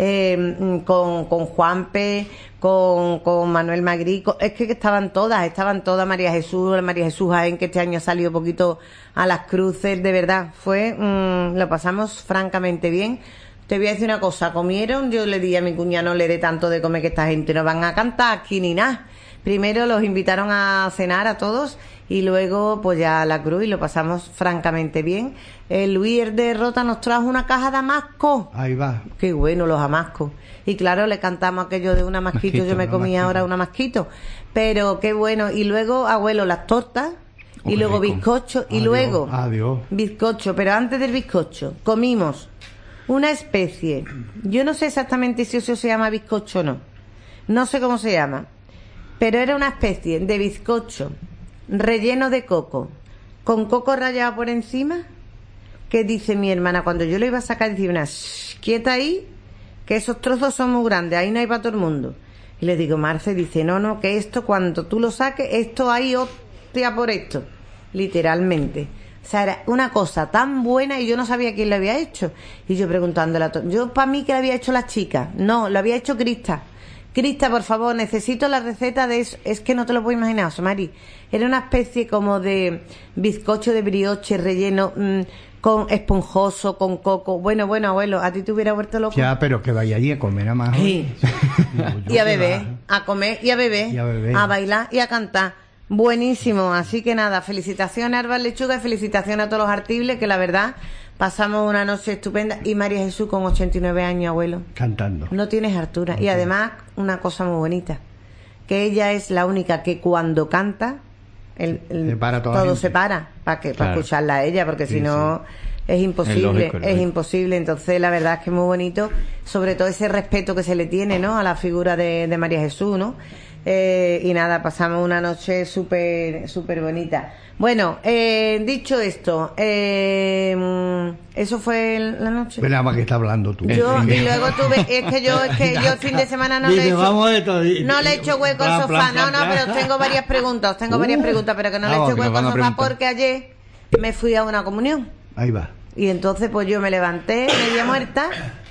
eh, con, con Juanpe, con, con Manuel Magri, con- es que estaban todas, estaban todas, María Jesús, María Jesús Jaén, que este año ha salido poquito a las cruces, de verdad, fue, mm, lo pasamos francamente bien. Te voy a decir una cosa, comieron, yo le di a mi cuñado, no le dé tanto de comer que esta gente no van a cantar aquí ni nada. Primero los invitaron a cenar a todos y luego pues ya a la cruz y lo pasamos francamente bien. El Luis de Rota nos trajo una caja de amasco. Ahí va. Qué bueno los amascos. Y claro, le cantamos aquello de un amasquito, Masquito, yo me un comí amasquito. ahora un amasquito. Pero qué bueno. Y luego, abuelo, las tortas. Oh, Y qué luego rico. bizcocho. Y Adiós, luego adiós. bizcocho. Pero antes del bizcocho, comimos una especie. Yo no sé exactamente si eso se llama bizcocho o no. No sé cómo se llama. Pero era una especie de bizcocho relleno de coco, con coco rallado por encima, que dice mi hermana, cuando yo lo iba a sacar, decía una, "Shh, quieta ahí, que esos trozos son muy grandes, ahí no hay para todo el mundo". Y le digo, Marce, dice, no, no, que esto, cuando tú lo saques, esto hay hostia por esto, literalmente. O sea, era una cosa tan buena y yo no sabía quién lo había hecho. Y yo preguntándole a to- yo para mí que lo había hecho la chica, no, lo había hecho Crista. Crista, por favor, necesito la receta de eso. Es que no te lo puedo imaginar, Osmari. Era una especie como de bizcocho de brioche relleno mmm, con esponjoso, con coco. Bueno, bueno, abuelo, ¿a ti te hubiera vuelto loco? Ya, pero que vaya allí a comer a más. Sí. Digo, yo Y a que beber, va. a comer y a beber, Y a beber. a bailar y a cantar. Buenísimo, así que nada, felicitaciones a Arbal Lechuga y felicitaciones a todos los artibles, que la verdad pasamos una noche estupenda. Y María Jesús con ochenta y nueve años, abuelo. Cantando. No tienes altura. Y además, una cosa muy bonita, que ella es la única que cuando canta, el, el- Se para toda la todo gente. se para para que para Claro. escucharla a ella, porque Sí, si no es imposible, Es lógico, es es lógico. imposible. Entonces, la verdad es que es muy bonito, sobre todo ese respeto que se le tiene, ¿no?, a la figura de, de María Jesús, ¿no? Eh, y nada, pasamos una noche súper súper bonita. Bueno, eh, dicho esto, eh, eso fue el- la noche. Ven nada más que está hablando tú. Yo, y luego tuve, es que yo, es que yo el fin de semana no le he Dice, hecho, vamos a esto, di- no le he hecho hueco al plan, sofá, plan, no, plan, no, plan. pero tengo varias preguntas, tengo varias Uh. preguntas, pero que no le he Vamos, hecho que hueco nos al van a sofá preguntar. porque ayer me fui a una comunión. Ahí va. Y entonces pues yo me levanté media muerta,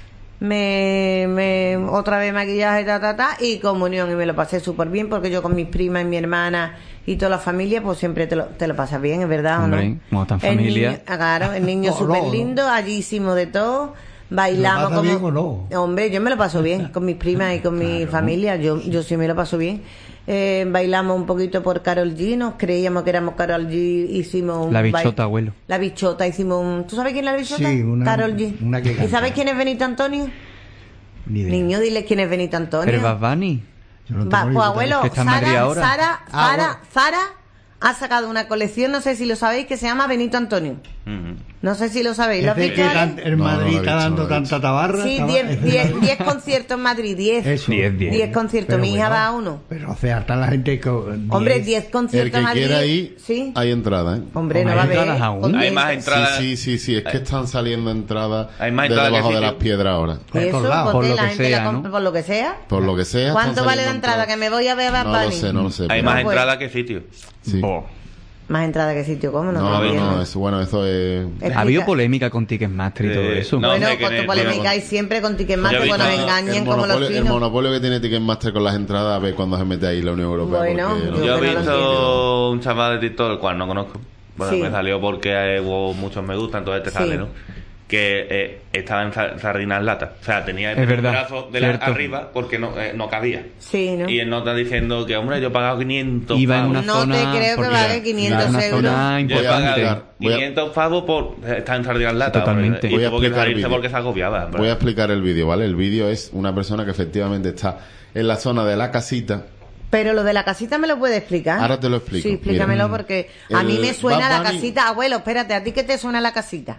me, me otra vez maquillaje, ta, ta, ta, y comunión, y me lo pasé súper bien porque yo con mis primas y mi hermana y toda la familia, pues siempre te lo, te lo pasas bien, es verdad, ¿o no? Hombre, como tan El familia. niño- ah, claro, el niño No, súper no, no. lindo, allí hicimos de todo, bailamos ¿Lo pasa como... bien o no? Hombre, yo me lo paso bien con mis primas y con mi familia, yo, yo sí me lo paso bien. Eh, bailamos un poquito por Karol G, nos creíamos que éramos Karol G, hicimos un La bichota, bail- abuelo. La bichota, hicimos un... ¿Tú sabes quién es la bichota? Sí, una- Karol G. una que ¿Y canta. sabes quién es Benito Antonio? Ni idea. Niño, dile quién es Benito Antonio. Pero Bad Bunny. Yo no tengo Va, ni pues puta abuelo, Es que está en Madrid Zara, ahora. Zara, Ah, Zara, bueno. Zara ha sacado una colección, no sé si lo sabéis, que se llama Benito Antonio. Ujú. No sé si lo sabéis. ¿Lo Es has de visto, que Ale? tan- el No, no Madrid lo he está visto, dando no lo he tanta tabarra. Sí, taba- diez conciertos en Madrid, diez. Eso. diez, diez. diez conciertos, Pero mi hija bueno, va a uno. Pero o sea, está la gente con Hombre, diez El conciertos que en Madrid. quiera ir, Sí. hay entrada, ¿eh? Hombre, no Hay va a haber. entradas aún. con Hay diez. más entradas. Sí, sí, sí, sí, es que están saliendo entradas Hay más de entradas que debajo de sitio. las piedras ahora. Y eso, Colgado. pues, Por lo la que gente sea, la compra ¿no? por lo que sea. Por lo que sea. ¿Cuánto están vale la saliendo entrada? Que me voy a ver a Bad No lo Bunny. sé, no lo sé. Hay pero- más No, pues. entradas que sitios. Sí. Boh. Más entrada que sitio, ¿cómo? No, No, te no, entiendo. no, eso, bueno, eso es... Explica. Ha habido polémica con Ticketmaster y todo Eh, eso. no. Bueno, sé que con en tu el- polémica bueno, hay siempre con Yo Ticketmaster he cuando nos visto engañen el, como los monopolio, el chinos. monopolio que tiene Ticketmaster con las entradas, a ver cuando se mete ahí la Unión Europea. Bueno, porque yo no- Yo he que no lo visto entiendo. un chaval de TikTok, el cual no conozco. Bueno, Sí. me salió porque hubo muchos me gustan, entonces te Sí. sale, ¿no? Que eh, estaba en sa- sardinas lata. O sea, tenía Es el verdad, brazo de la, cierto. arriba porque no, eh, no cabía. Sí, ¿no? Y él no está diciendo que, hombre, yo he pagado quinientos Iba en pavos. una No zona. te creo que porque valga quinientos era una euros. zona Yo he importante. pagado Voy a- quinientos pavos por estar en sardinas lata. Totalmente. Y Voy a tuvo que explicar el salirse vídeo. porque se agobiaba. Voy a explicar el vídeo, ¿vale? El vídeo es una persona que efectivamente está en la zona de la casita. Pero lo de la casita me lo puede explicar. Ahora te lo explico. Sí, explícamelo Mira. porque a El mí me suena Bad la Bunny- casita. Abuelo, espérate, ¿a ti qué te suena la casita?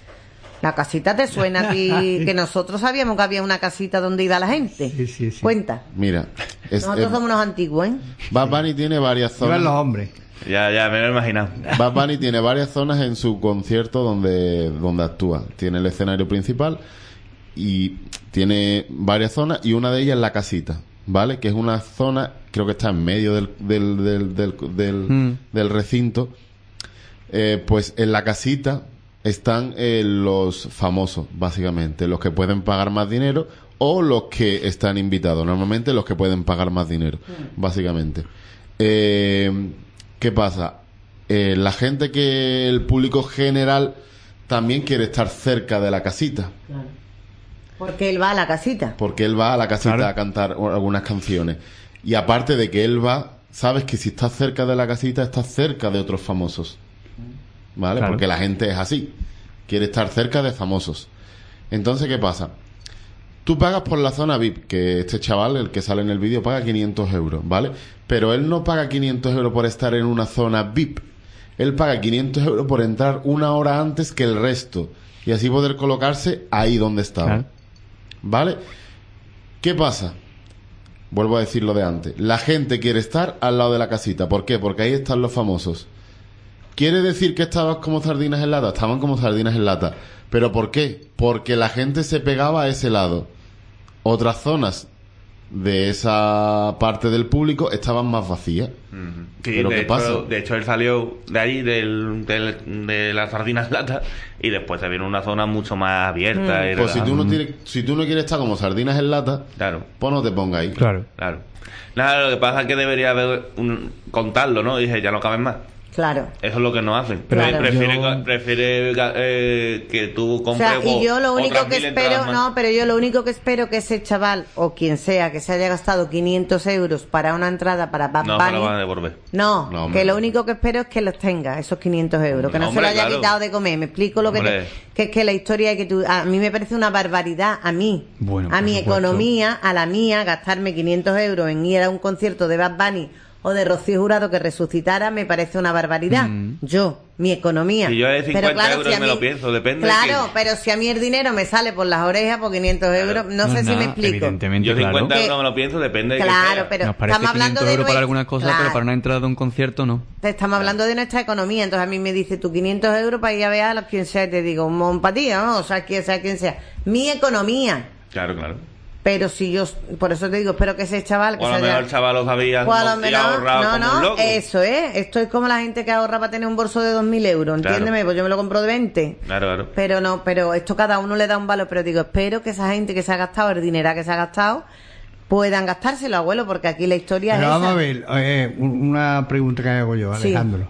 La casita te suena a ti, que nosotros sabíamos que había una casita donde iba la gente. Sí, sí, sí. Cuenta. Mira, es, Nosotros es- somos unos antiguos, ¿eh? Bad Bunny tiene varias Iban los zonas. hombres. Ya, ya, me lo he imaginado. Bad Bunny tiene varias zonas en su concierto donde, donde actúa. Tiene el escenario principal y tiene varias zonas y una de ellas es la casita, ¿vale? Que es una zona, creo que está en medio del, del, del, del, del, Mm. del recinto. Eh, pues en la casita están eh, los famosos, básicamente, los que pueden pagar más dinero o los que están invitados. Normalmente los que pueden pagar más dinero, básicamente. Eh, ¿Qué pasa? Eh, la gente que el público general también quiere estar cerca de la casita, Porque él va a la casita. porque él va a la casita Claro. a cantar o- algunas canciones. Y aparte de que él va, sabes que si estás cerca de la casita, estás cerca de otros famosos. ¿Vale? Claro. Porque la gente es así. Quiere estar cerca de famosos. Entonces, ¿qué pasa? Tú pagas por la zona V I P, que este chaval, el que sale en el vídeo, paga quinientos euros, ¿vale? Pero él no paga quinientos euros por estar en una zona V I P. Él paga quinientos euros por entrar una hora antes que el resto. Y así poder colocarse ahí donde estaba. Claro. ¿Vale? ¿Qué pasa? Vuelvo a decir lo de antes. La gente quiere estar al lado de la casita. ¿Por qué? Porque ahí están los famosos. ¿Quiere decir que estaban como sardinas en lata? Estaban como sardinas en lata. ¿Pero por qué? Porque la gente se pegaba a ese lado. Otras zonas de esa parte del público estaban más vacías. Ujú. Sí, ¿Pero de, qué hecho, pasa? de hecho, él salió de ahí, del, del- de las sardinas lata, y después se vino a una zona mucho más abierta. y Pues si relajada. tú no tienes, si tú no quieres estar como sardinas en lata, Claro, pues no te pongas ahí. Claro. claro. Nada, lo que pasa es que debería haber un- contarlo, ¿no? Dije, ya no caben más. Claro. Eso es lo que no hacen. Pero Pre- prefiere yo- prefiere eh, que tú O compres sea, y yo lo único otras que mil espero, entradas más. no, pero yo lo único que espero que ese chaval o quien sea que se haya gastado quinientos euros para una entrada para Bad No se lo van a Bunny, devolver. no, No, hombre. que lo único que espero es que los tenga, esos quinientos euros, que no Hombre, se lo haya claro. quitado de comer. Me explico lo que Hombre. te, que es que la historia es que tú, a mí me parece una barbaridad, a mí, Bueno, a por mi supuesto. economía, a la mía, gastarme quinientos euros en ir a un concierto de Bad Bunny o de Rocío Jurado que resucitara me parece una barbaridad. Mm. Yo, mi economía. Si yo de cincuenta Pero claro, euros si a me mí- lo pienso, depende de Claro, quién. pero si a mí el dinero me sale por las orejas por quinientos euros, no, No sé es si me nada, explico. Evidentemente, Yo claro. cincuenta Que- euros me lo pienso, depende de Claro, quién sea. pero Nos parece estamos hablando quinientos de euros para nues- algunas cosas, Claro. pero para una entrada de un concierto no. Estamos hablando de nuestra economía, entonces a mí me dice tú quinientos euros para ir a ver a los quien sea, y te digo, un monpatía, ¿no? O sea, quien sea quien sea. Mi economía. Claro, claro. Pero si yo, por eso te digo, espero que ese chaval que O a lo se haya- mejor el chaval lo sabía O a lo y ha menos- ahorrado no, como no, un loco. eso es. Esto es como la gente que ahorra para tener un bolso de dos mil euros, entiéndeme, Claro. pues yo me lo compro de veinte. Claro, claro. Pero no, pero esto cada uno le da un valor, pero digo, espero que esa gente que se ha gastado el dinero que se ha gastado puedan gastárselo, abuelo, porque aquí la historia Pero es vamos esa. a ver, eh, un- una pregunta que hago yo, Sí. Alejandro.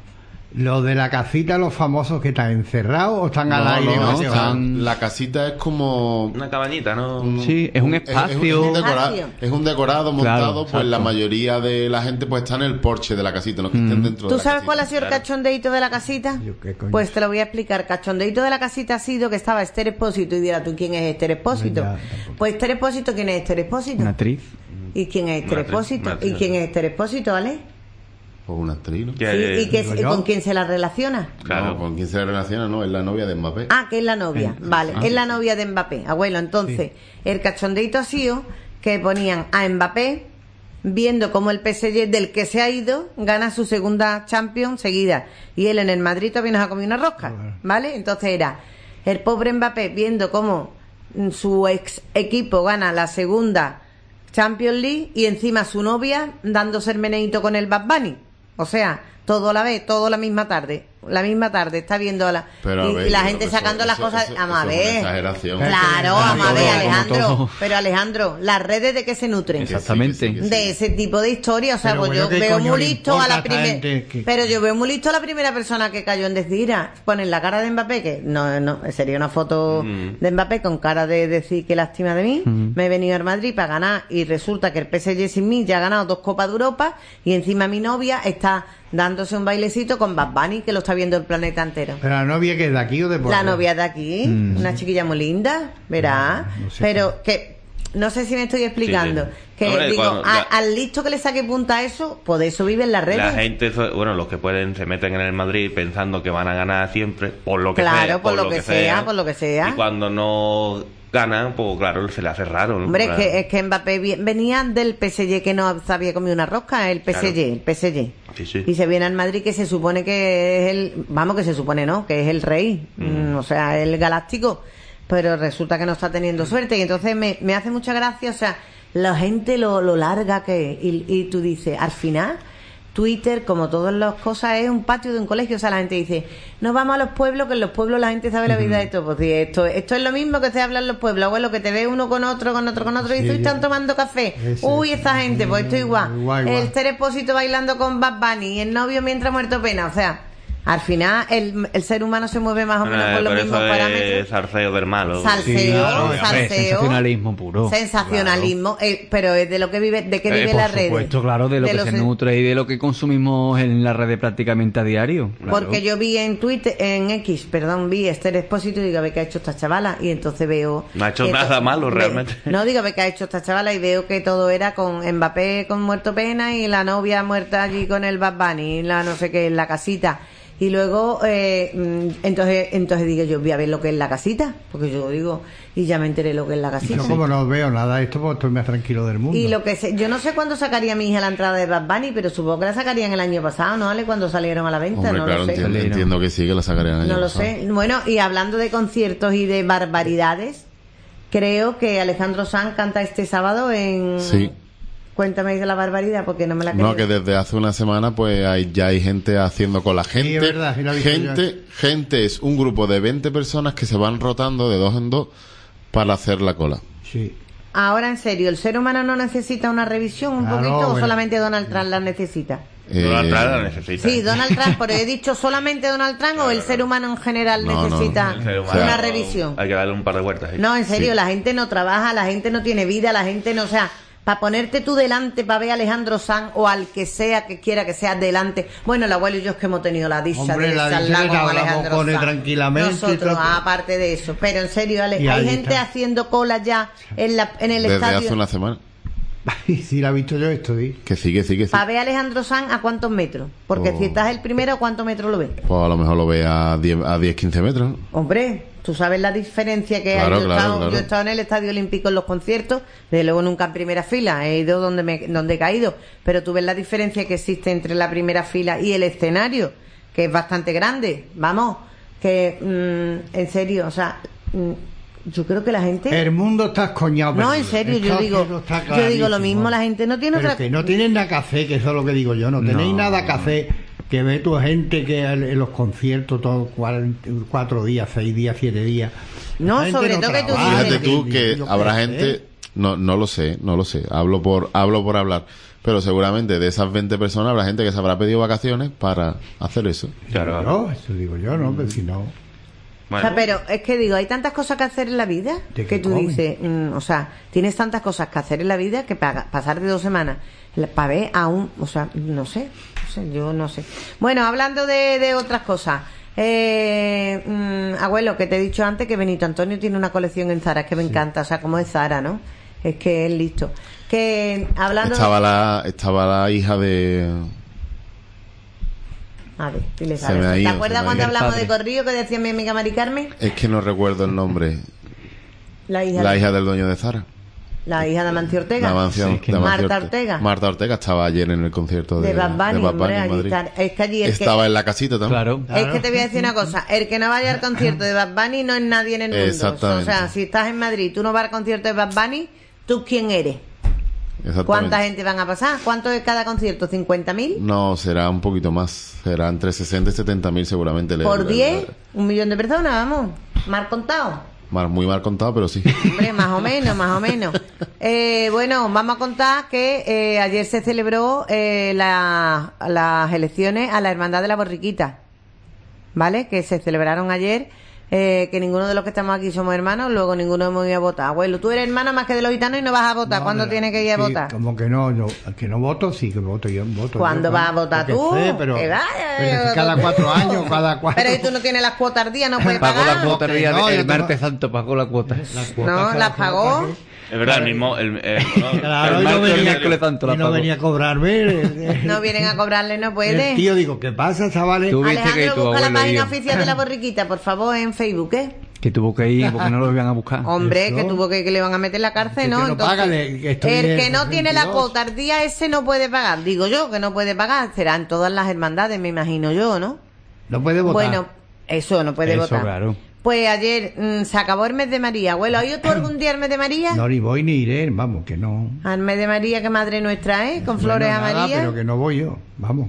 Lo de la casita, los famosos que están encerrados o están al No, aire. no, no no, se están- van. la casita es como Una cabañita, ¿no? un- Sí, es un es- es espacio. un decorado, Espacio. es un decorado Claro, montado, pues la exacto. mayoría de la gente pues está en el porche de la casita, no que estén Mm. dentro de ¿Tú la sabes casita. cuál ha sido el Claro. cachondeíto de la casita? Yo, ¿qué coño? Pues te lo voy a explicar. Cachondeíto de la casita ha sido que estaba Esther Expósito y dirás tú, ¿quién es Esther Expósito? Ya, tampoco. Pues Esther Expósito, ¿quién es Esther Expósito? Una actriz. ¿Y quién es Esther Una actriz, Expósito? una actriz. ¿Y quién es Esther Expósito, Ale? Pues una actriz, ¿no? Ya, Sí, ya, ya. ¿Y qué- digo yo. con quién se la relaciona? Claro. No, con quién se relaciona, no, es la novia de Mbappé. Ah, que es la novia. Sí, Vale, sí. es la novia de Mbappé. Abuelo, entonces, el cachondeito ha sido que ponían a Mbappé viendo cómo el P S G, del que se ha ido, gana su segunda Champions seguida. Y él en el Madrid todavía nos ha comido una rosca. Bueno. ¿Vale? Entonces era el pobre Mbappé viendo cómo mm, su ex equipo gana la segunda Champions League y encima su novia dándose el meneíto con el Bad Bunny. O sea, todo a la vez, todo la misma tarde. La misma tarde, está viendo a la... Pero, a y, ver, y la yo gente creo que sacando eso- las eso- cosas... eso- Vamos a eso es una ver. exageración. Claro, vamos a ver, Como Alejandro. todo. Pero Alejandro, las redes de qué se nutren. Sí, Exactamente. sí, sí, sí. De ese tipo de historia, o sea, Pero pues bueno, yo ¿qué veo coño muy le listo a importa la a esta primera, gente que- pero yo veo muy listo a la primera persona que cayó en decir, ah, ponen la cara de Mbappé, que no, no, sería una foto Mm. de Mbappé con cara de decir que lástima de mí, Mm. me he venido al Madrid para ganar y resulta que el P S G sin mí ya ha ganado dos Copas de Europa y encima mi novia está dándose un bailecito con Bad Bunny que lo está viendo el planeta entero. Pero la novia que es de aquí o de por La allá? novia de aquí, Mm. una chiquilla muy linda, verá, No, no sé pero que no sé si me estoy explicando, Sí, sí. que Hombre, digo, cuando a- la- al listo que le saque punta a eso, pues de eso vive en las redes. La gente, so- bueno, los que pueden se meten en el Madrid pensando que van a ganar siempre, por lo que Claro, sea. por lo que sea, por lo que sea. Y cuando no ganan, pues claro, se le hace raro. ¿no? Hombre, es Claro. que, es que Mbappé vi- venía del P S G que no sabía comido una rosca, el P S G, Claro. el P S G. Sí, sí. Y se viene al Madrid que se supone que es el, vamos que se supone no, que es el rey, Mm. mm, o sea, el galáctico, pero resulta que no está teniendo suerte y entonces me, me hace mucha gracia, o sea, la gente lo, lo larga que es y, y tú dices, al final Twitter, como todas las cosas, es un patio de un colegio. O sea, la gente dice, no vamos a los pueblos, que en los pueblos la gente sabe la vida de todo. Pues sí, esto, esto es lo mismo que se habla en los pueblos. Abuelo, que te ve uno con otro, con otro, con otro, y Sí. tú están tomando café. Ese, Uy, esta gente, pues esto igual. Igual, igual. El Ter Expósito bailando con Bad Bunny, y el novio mientras muerto pena. O sea, al final el, el ser humano se mueve más o menos Eh, por los pero mismos eso es parámetros. salseo del malo. Salseo, Sí, claro, Hombre, salseo. sensacionalismo puro. Sensacionalismo, eh, pero es de lo que vive, de qué Eh, vive por la red. supuesto, claro, de lo que los se sen- nutre y de lo que consumimos en las redes prácticamente a diario. Claro. Porque yo vi en Twitter, en X, perdón, vi Esther Expósito y digo, a ver qué ha hecho esta chavala. Y entonces veo... No ha hecho que nada to- malo, ve- realmente. No, digo, a ver qué ha hecho esta chavala y veo que todo era con Mbappé con muerto pena y la novia muerta allí con el Bad Bunny y la no sé qué, en la casita. Y luego, eh, mm, entonces entonces digo yo, voy a ver lo que es la casita. Porque yo digo, y ya me enteré lo que es la casita. Yo como no veo nada de esto, pues estoy más tranquilo del mundo. Y lo que sé, yo no sé cuándo sacaría mi hija la entrada de Bad Bunny, pero supongo que la sacarían el año pasado, ¿no? ¿Vale? Cuando salieron a la venta, Hombre, no claro, lo sé. entiendo, Salieron. entiendo que sí, que la sacarían el año No lo pasado. sé. Bueno, y hablando de conciertos y de barbaridades, creo que Alejandro Sanz canta este sábado en... Sí. Cuéntame de la barbaridad, porque no me la No, creo. que desde hace una semana pues hay, ya hay gente haciendo cola. Gente, es verdad, sí lo he visto gente, gente es un grupo de veinte personas que se van rotando de dos en dos para hacer la cola. Sí. Ahora, en serio, ¿el ser humano no necesita una revisión un Claro, poquito o bueno. solamente Donald Trump la necesita? Donald Eh, Trump la necesita. Sí, Donald Trump, pero he dicho solamente Donald Trump o el ser humano en general No, no, necesita El ser humano, una revisión. Hay que darle un par de vueltas. ¿eh? No, en serio, Sí. la gente no trabaja, la gente no tiene vida, la gente no, o sea, para ponerte tú delante, para ver a Alejandro Sanz o al que sea que quiera que sea delante. Bueno, el abuelo y yo es que hemos tenido la dicha Hombre, de la estar dicha al de lado que con hablamos Alejandro con él Sanz. tranquilamente y Nosotros, todo. aparte de eso. Pero en serio, Ale, Y hay ahí gente está. haciendo cola ya en, la, en el desde estadio. hace una semana. Sí, la he visto yo esto, ¿sí? Que sí, que sí, que sí. Para ver a Alejandro Sanz a cuántos metros. Porque Oh. si estás el primero, ¿a cuántos metros lo ves? Pues a lo mejor lo ve a diez, a diez quince metros. ¿no? Hombre, tú sabes la diferencia que Claro, hay. Yo, claro, he estado, claro. yo he estado en el Estadio Olímpico en los conciertos, desde luego nunca en primera fila, he ido donde, me, donde he caído, pero tú ves la diferencia que existe entre la primera fila y el escenario, que es bastante grande. Vamos, que mm, en serio, o sea, mm, yo creo que la gente... El mundo está escoñado. No, perdido. en serio, Esto yo aquí digo, no está yo digo lo clarísimo. mismo, la gente no tiene Pero otra... que no tienen nada que hacer, que eso es lo que digo yo. No tenéis No. nada que hacer, que ve tu gente que en los conciertos todos cuarenta, cuatro días, seis días, siete días. No, La gente sobre todo que tú trabaja, dices- Fíjate tú que yo qué habrá sé. gente No, no lo sé, no lo sé. Hablo por, hablo por hablar. Pero seguramente de esas veinte personas habrá gente que se habrá pedido vacaciones para hacer eso. Claro. No, eso digo yo, ¿no? Pero si no... Bueno, O sea, pero es que digo, hay tantas cosas que hacer en la vida ¿De que qué tú comen? dices, mm, o sea, tienes tantas cosas que hacer en la vida que para pasar de dos semanas para ver a un, o sea, no sé, no sé, yo no sé. Bueno, hablando de, de otras cosas, eh, mm, abuelo, que te he dicho antes que Benito Antonio tiene una colección en Zara, es que me encanta, o sea, como es Zara, ¿no? Es que es listo. Que hablando Estaba de... la, estaba la hija de... A ver, dile, Se Zara. me ha ¿Te ido, acuerdas se me ha cuando ido. hablamos El de padre. corrillo que decía mi amiga Mari Carmen? Es que no recuerdo el nombre. La hija, La de, hija del dueño de Zara. la hija de Amancio Ortega. La Amancio- Sí, que de Amancio Marta Orte- Ortega. Marta Ortega estaba ayer en el concierto de, De Bad Bunny, de Bad hombre, Bunny en allí Madrid. está. Es que allí el que- Estaba en la casita también. Claro. Es que te voy a decir una cosa, el que no vaya al concierto de Bad Bunny no es nadie en el mundo. Exactamente. O sea, si estás en Madrid y tú no vas al concierto de Bad Bunny, ¿tú quién eres? Exactamente. ¿Cuánta gente van a pasar? ¿Cuánto es cada concierto? ¿cincuenta mil? No, será un poquito más. Será entre sesenta y setenta mil seguramente. Le- ¿Por le- diez? le- ¿Un millón de personas? Vamos, mal contado. mal- muy mal contado, pero sí. Hombre, más o menos, más o menos. Eh, bueno, vamos a contar que eh, ayer se celebró eh, la- las elecciones a la Hermandad de la Borriquita, ¿vale? Que se celebraron ayer, eh, que ninguno de los que estamos aquí somos hermanos, luego ninguno hemos ido a votar. Abuelo, tú eres hermano más que de los gitanos y no vas a votar. No, ¿Cuándo pero- tienes que ir a sí, votar? Como que no, yo, que no voto, sí que voto yo. Voto ¿Cuándo yo, vas a claro. votar Yo qué tú? sé, pero, Que vaya, pero es que vaya, cada vaya. cuatro años, cada cuatro. Pero ¿y tú no tienes las cuotas al día? ¿No puedes Pagó la pagar? cuota el día No, de- yo el tengo- martes santo, pagó la cuota. Las cuotas No, que las que pagó. es verdad, el mismo... El, el- no, Claro, el y no martes- venía- miércoles tanto la y no pagó. venía a cobrarme. el- No vienen a cobrarle, no puede. El tío, digo, ¿qué pasa, chavales? Tú- Viste que Alejandro, tu busca la abuelo página iba. oficial de la Borriquita, por favor, en Facebook, ¿eh? Que tuvo que ir porque no lo iban a buscar. Hombre, Eso. que tuvo que, que le van a meter en la cárcel, Que ¿no? no paga, le- que estoy el en que no tiene la veintidós. cuota al día, ese no puede pagar. Digo yo, que no puede pagar. Será en todas las hermandades, me imagino yo, ¿no? No puede votar. Bueno, eso no puede Eso, votar. claro. Pues ayer mm, se acabó el mes de María. Abuelo, ¿has ido tú algún día al mes de María? No, ni voy ni iré, vamos, que no. Al mes de María, que madre nuestra, ¿eh? Con flores Bueno, nada, amarillas. pero que no voy yo, vamos.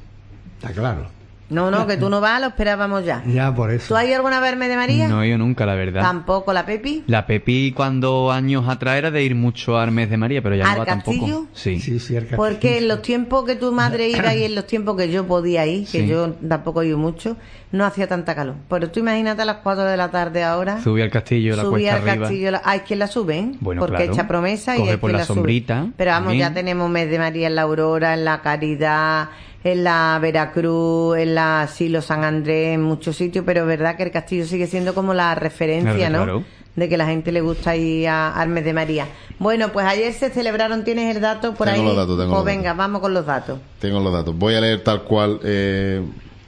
Está claro. No, no, que tú no vas, lo esperábamos ya. Ya, por eso. ¿Tú has ido alguna vez al mes de María? No, yo nunca, la verdad. Tampoco, la Pepi. La Pepi cuando años atrás era de ir mucho al mes de María, pero ya ¿Al no va castillo? tampoco. Sí. Sí, sí, el castillo. Porque en los tiempos que tu madre iba y en los tiempos que yo podía ir, que Sí. yo tampoco he ido mucho, no hacía tanta calor. Pero tú imagínate a las cuatro de la tarde ahora, Subí al castillo, la subí cuesta al arriba. castillo, la- hay quien la sube, ¿eh? Bueno, porque claro. echa promesa y Coge hay por quien la la sube. sombrita, Pero vamos, también. ya tenemos mes de María en la Aurora, en la Caridad, en la Veracruz, en la Silo San Andrés, en muchos sitios, pero es verdad que el castillo sigue siendo como la referencia, Claro, ¿no? claro. De que la gente le gusta ir a- al mes de María. Bueno, pues ayer se celebraron, ¿tienes el dato por Tengo ahí? los datos, tengo Pues los venga, datos. vamos con los datos. Tengo los datos. Voy a leer tal cual eh,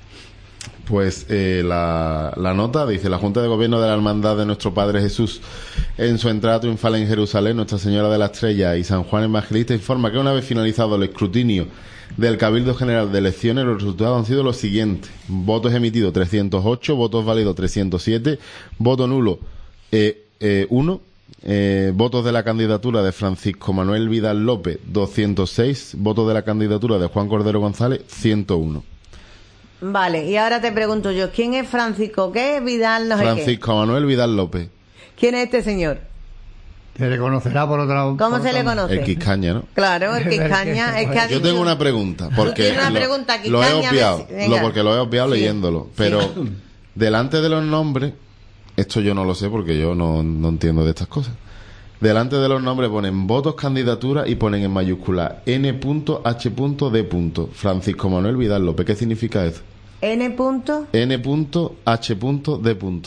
pues eh, la, la nota. Dice: la Junta de Gobierno de la Hermandad de Nuestro Padre Jesús, en su entrada triunfal en Jerusalén, Nuestra Señora de la Estrella y San Juan Evangelista, informa que una vez finalizado el escrutinio del Cabildo General de Elecciones, los resultados han sido los siguientes: votos emitidos trescientos ocho, votos válidos trescientos siete, voto nulo eh, eh, uno, eh, votos de la candidatura de Francisco Manuel Vidal López doscientos seis, votos de la candidatura de Juan Cordero González ciento uno. Vale, y ahora te pregunto yo, ¿quién es Francisco? ¿Qué es Vidal? No sé Francisco Manuel Vidal López, qué. ¿Quién es este señor? Se le conocerá por otra. ¿Cómo por se otra- le conoce? el Quiscaña, ¿no? Claro, el Quiscaña. Es que ha Yo dicho- tengo una pregunta, porque tienes una lo, pregunta, lo he Quiscaña, obviado, a ver si- venga. lo, porque lo he obviado Sí. leyéndolo, pero delante de los nombres, esto yo no lo sé porque yo no, no entiendo de estas cosas. Delante de los nombres ponen votos, candidatura y ponen en mayúscula N H D. Francisco Manuel Vidal López. ¿Qué significa eso? N punto. N H D.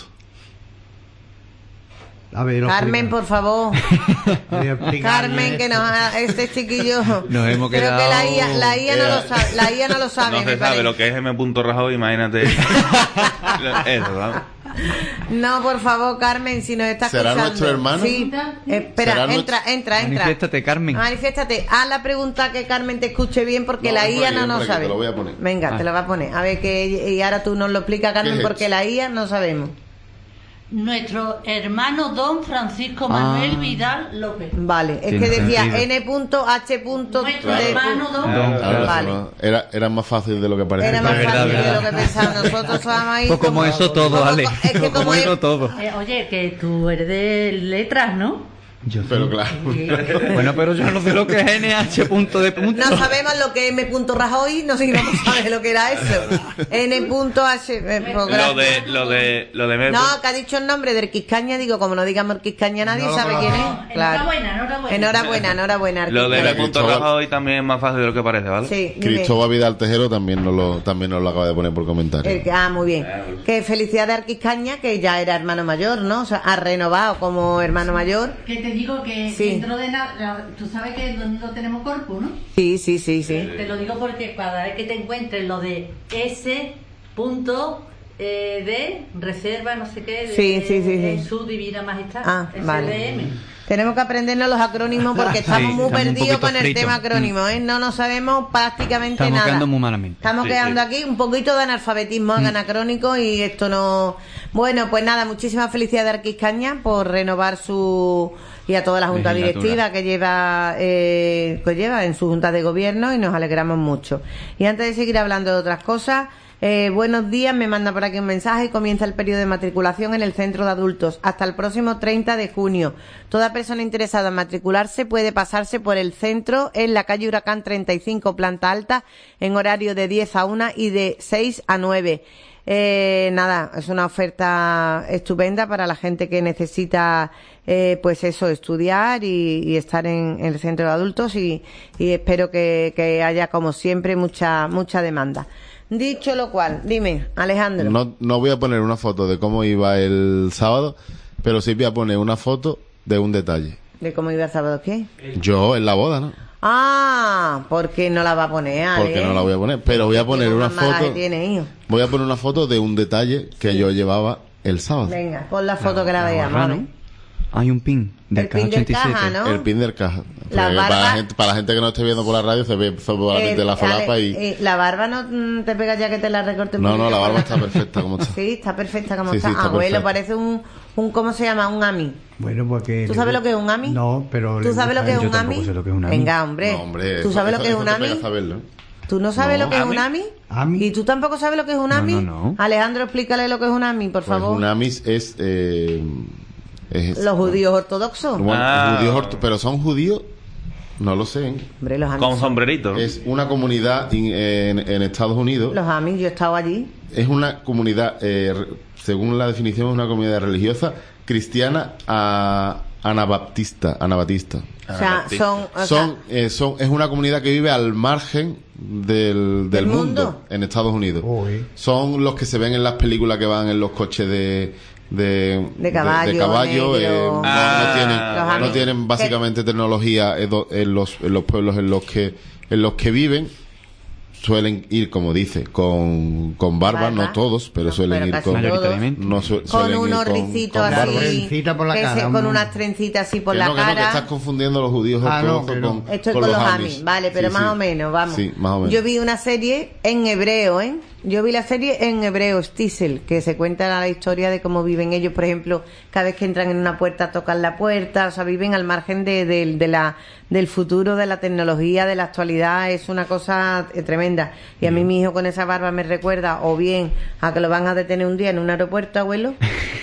A ver, lo Carmen, explica. por favor. Voy a explicarle Carmen, que esto. nos ha- este chiquillo. Nos hemos Creo quedado- que la I A, la I A no Eh, lo sabe. La I A no lo sabe. No me se sabe parece. lo que es M. Rajoy, imagínate. Eso, ¿vamos? No, por favor, Carmen, si nos está ¿Será escuchando. nuestro hermano? Sí. Espera, ¿Será entra, nuestro- entra, entra. Manifiéstate, Carmen. Manifiéstate. Haz la pregunta que Carmen te escuche bien porque No, la ven por I A aquí, no ven nos por aquí, sabe. te lo voy a poner. Venga, Ah. te lo va a poner. A ver, que y ahora tú nos lo explicas, Carmen, ¿Qué es porque esto? la I A no sabemos. Nuestro hermano don Francisco Ah. Manuel Vidal López. Vale, es Tiene que decía sentido. N H. Nuestro D. hermano don. Don, Claro, Vale. eso no- era, era más fácil de lo que parece. Era más verdad, fácil de verdad. lo que pensábamos. Nosotros estábamos ahí. Pues como eso todo, como- Ale. Es que como como es- eso todo. Eh, oye, que tú eres de letras, ¿no? Yo Pero sí. claro. Bueno, pero yo no sé lo que es N H punto de punto. No sabemos lo que es M. Rajoy, no sé si vamos a saber lo que era eso. N. H. eh, programa. Lo de, lo de, lo de No, que ha dicho el nombre del Quiscaña, digo, como no digamos Quiscaña nadie No, sabe no, quién no. es. Claro. Enhorabuena, enhorabuena. Enhorabuena, enhorabuena. Lo de Quiscaña. M. Cristóbal. Rajoy también es más fácil de lo que parece, ¿vale? Sí, dime. Cristóbal Vidal Tejero también nos lo, también nos lo acaba de poner por comentario. El que- ah, muy bien. Que felicidades a Quiscaña, que ya era hermano mayor, ¿no? O sea, ha renovado como hermano mayor. Que te digo que Sí. dentro de nada, tú sabes que el domingo tenemos corpus, ¿no? Sí, sí, sí, sí. Te lo digo porque cada vez que te encuentres lo de S. punto, eh, de reserva, no sé qué, de, Sí, sí, sí, sí. en su divina majestad, Ah, S D M. vale. Tenemos que aprendernos los acrónimos porque estamos Sí, muy estamos un perdidos poquito con el fritos. tema acrónimo, ¿eh? No nos sabemos prácticamente Estamos nada. quedando muy malamente. Estamos Sí, quedando sí. aquí un poquito de analfabetismo Mm. anacrónico y esto no... Bueno, pues nada, muchísimas felicidades a Arquiscaña por renovar su... y a toda la junta Legislatura. directiva que lleva, eh, que lleva en su junta de gobierno y nos alegramos mucho. Y antes de seguir hablando de otras cosas... Eh, buenos días, me manda por aquí un mensaje. Comienza el periodo de matriculación en el centro de adultos hasta el próximo treinta de junio. Toda persona interesada en matricularse puede pasarse por el centro en la calle Huracán treinta y cinco, planta alta, en horario de diez a una y de seis a nueve. Eh, nada, es una oferta estupenda para la gente que necesita, eh, pues eso, estudiar y, y estar en, en el centro de adultos y, y espero que, que haya, como siempre, mucha, mucha demanda. Dicho lo cual, dime, Alejandro. No, no voy a poner una foto de cómo iba el sábado, pero sí voy a poner una foto de un detalle. ¿De cómo iba el sábado qué? Yo en la boda, ¿no? Ah, ¿por qué no la va a poner, Ale? Porque no la voy a poner, pero voy a poner Qué una buen malaje foto. tiene, hijo. Voy a poner una foto de un detalle que yo llevaba el sábado. Venga, pon la foto que la veamos. barra, a ¿no? ver. Hay un pin del El pin del ochenta y siete. caja, ¿no? El pin del caja. La Porque barba- para, la gente, para la gente que no esté viendo por la radio se ve solamente Eh, la solapa Ale, y... eh, la barba no mm, te pega ya que te la recorte un No, no, poquito la con barba está perfecta como está. Sí, está perfecta como Sí, está. sí, está Abuelo, perfecta. parece un, un, ¿cómo se llama? Un ami. Bueno, porque... ¿Tú le sabes gu- lo que es un ami? No, pero... ¿Tú le sabes lo gusta que es a Yo un tampoco ami? sé lo que es un ami. Venga, hombre. No, hombre, ¿Tú eso- sabes lo eso- que es eso un te pega ami? saberlo, ¿eh? ¿Tú no sabes No. lo que es ¿Ami? un ami? Ami. ¿Y tú tampoco sabes lo que es un No, ami? no, no. Alejandro, explícale lo que es un ami, por Pues favor. un amis es... Eh, es Los judíos ortodoxos. Bueno, Ah. judíos orto- pero son judíos, no lo sé. ¿eh? Hombre, los amis. Con son- sombrerito. Es una comunidad in- en, en Estados Unidos. Los amis, yo he estado allí. Es una comunidad, eh, re- según la definición, es una comunidad religiosa cristiana a, anabaptista. Anabaptista. O sea, Anabaptista. son... o sea, Son, eh, son, es una comunidad que vive al margen del, del ¿Del mundo? mundo? en Estados Unidos. Uy. Son los que se ven en las películas que van en los coches de de, De caballo, de caballo, negro. eh, no, Ah, no tienen, los no amis. tienen básicamente tecnología en do- en los, en los pueblos en los que en los que viven. Suelen ir, como dice, con, con barba, Barba. no todos, pero No, suelen pero ir casi con, todos. Mayoritariamente. no su- con suelen ir unos con- ricitos con así, barba. Trencita por la que cara, se- con un- unas trencitas así por Que la no, que no, que cara. estás confundiendo los judíos Ah, no, ortodoxos que no. con, Esto es con con los Amis. amis, vale, pero Sí, más sí. o menos, vamos. Sí, más o menos. Yo vi una serie en hebreo, ¿eh? Yo vi la serie en hebreo, Stiesel, que se cuenta la historia de cómo viven ellos, por ejemplo, cada vez que entran en una puerta tocan la puerta, o sea, viven al margen de, de- de la, del futuro, de la tecnología, de la actualidad, es una cosa eh, tremenda. Y a mí mi hijo con esa barba me recuerda o bien a que lo van a detener un día en un aeropuerto, abuelo.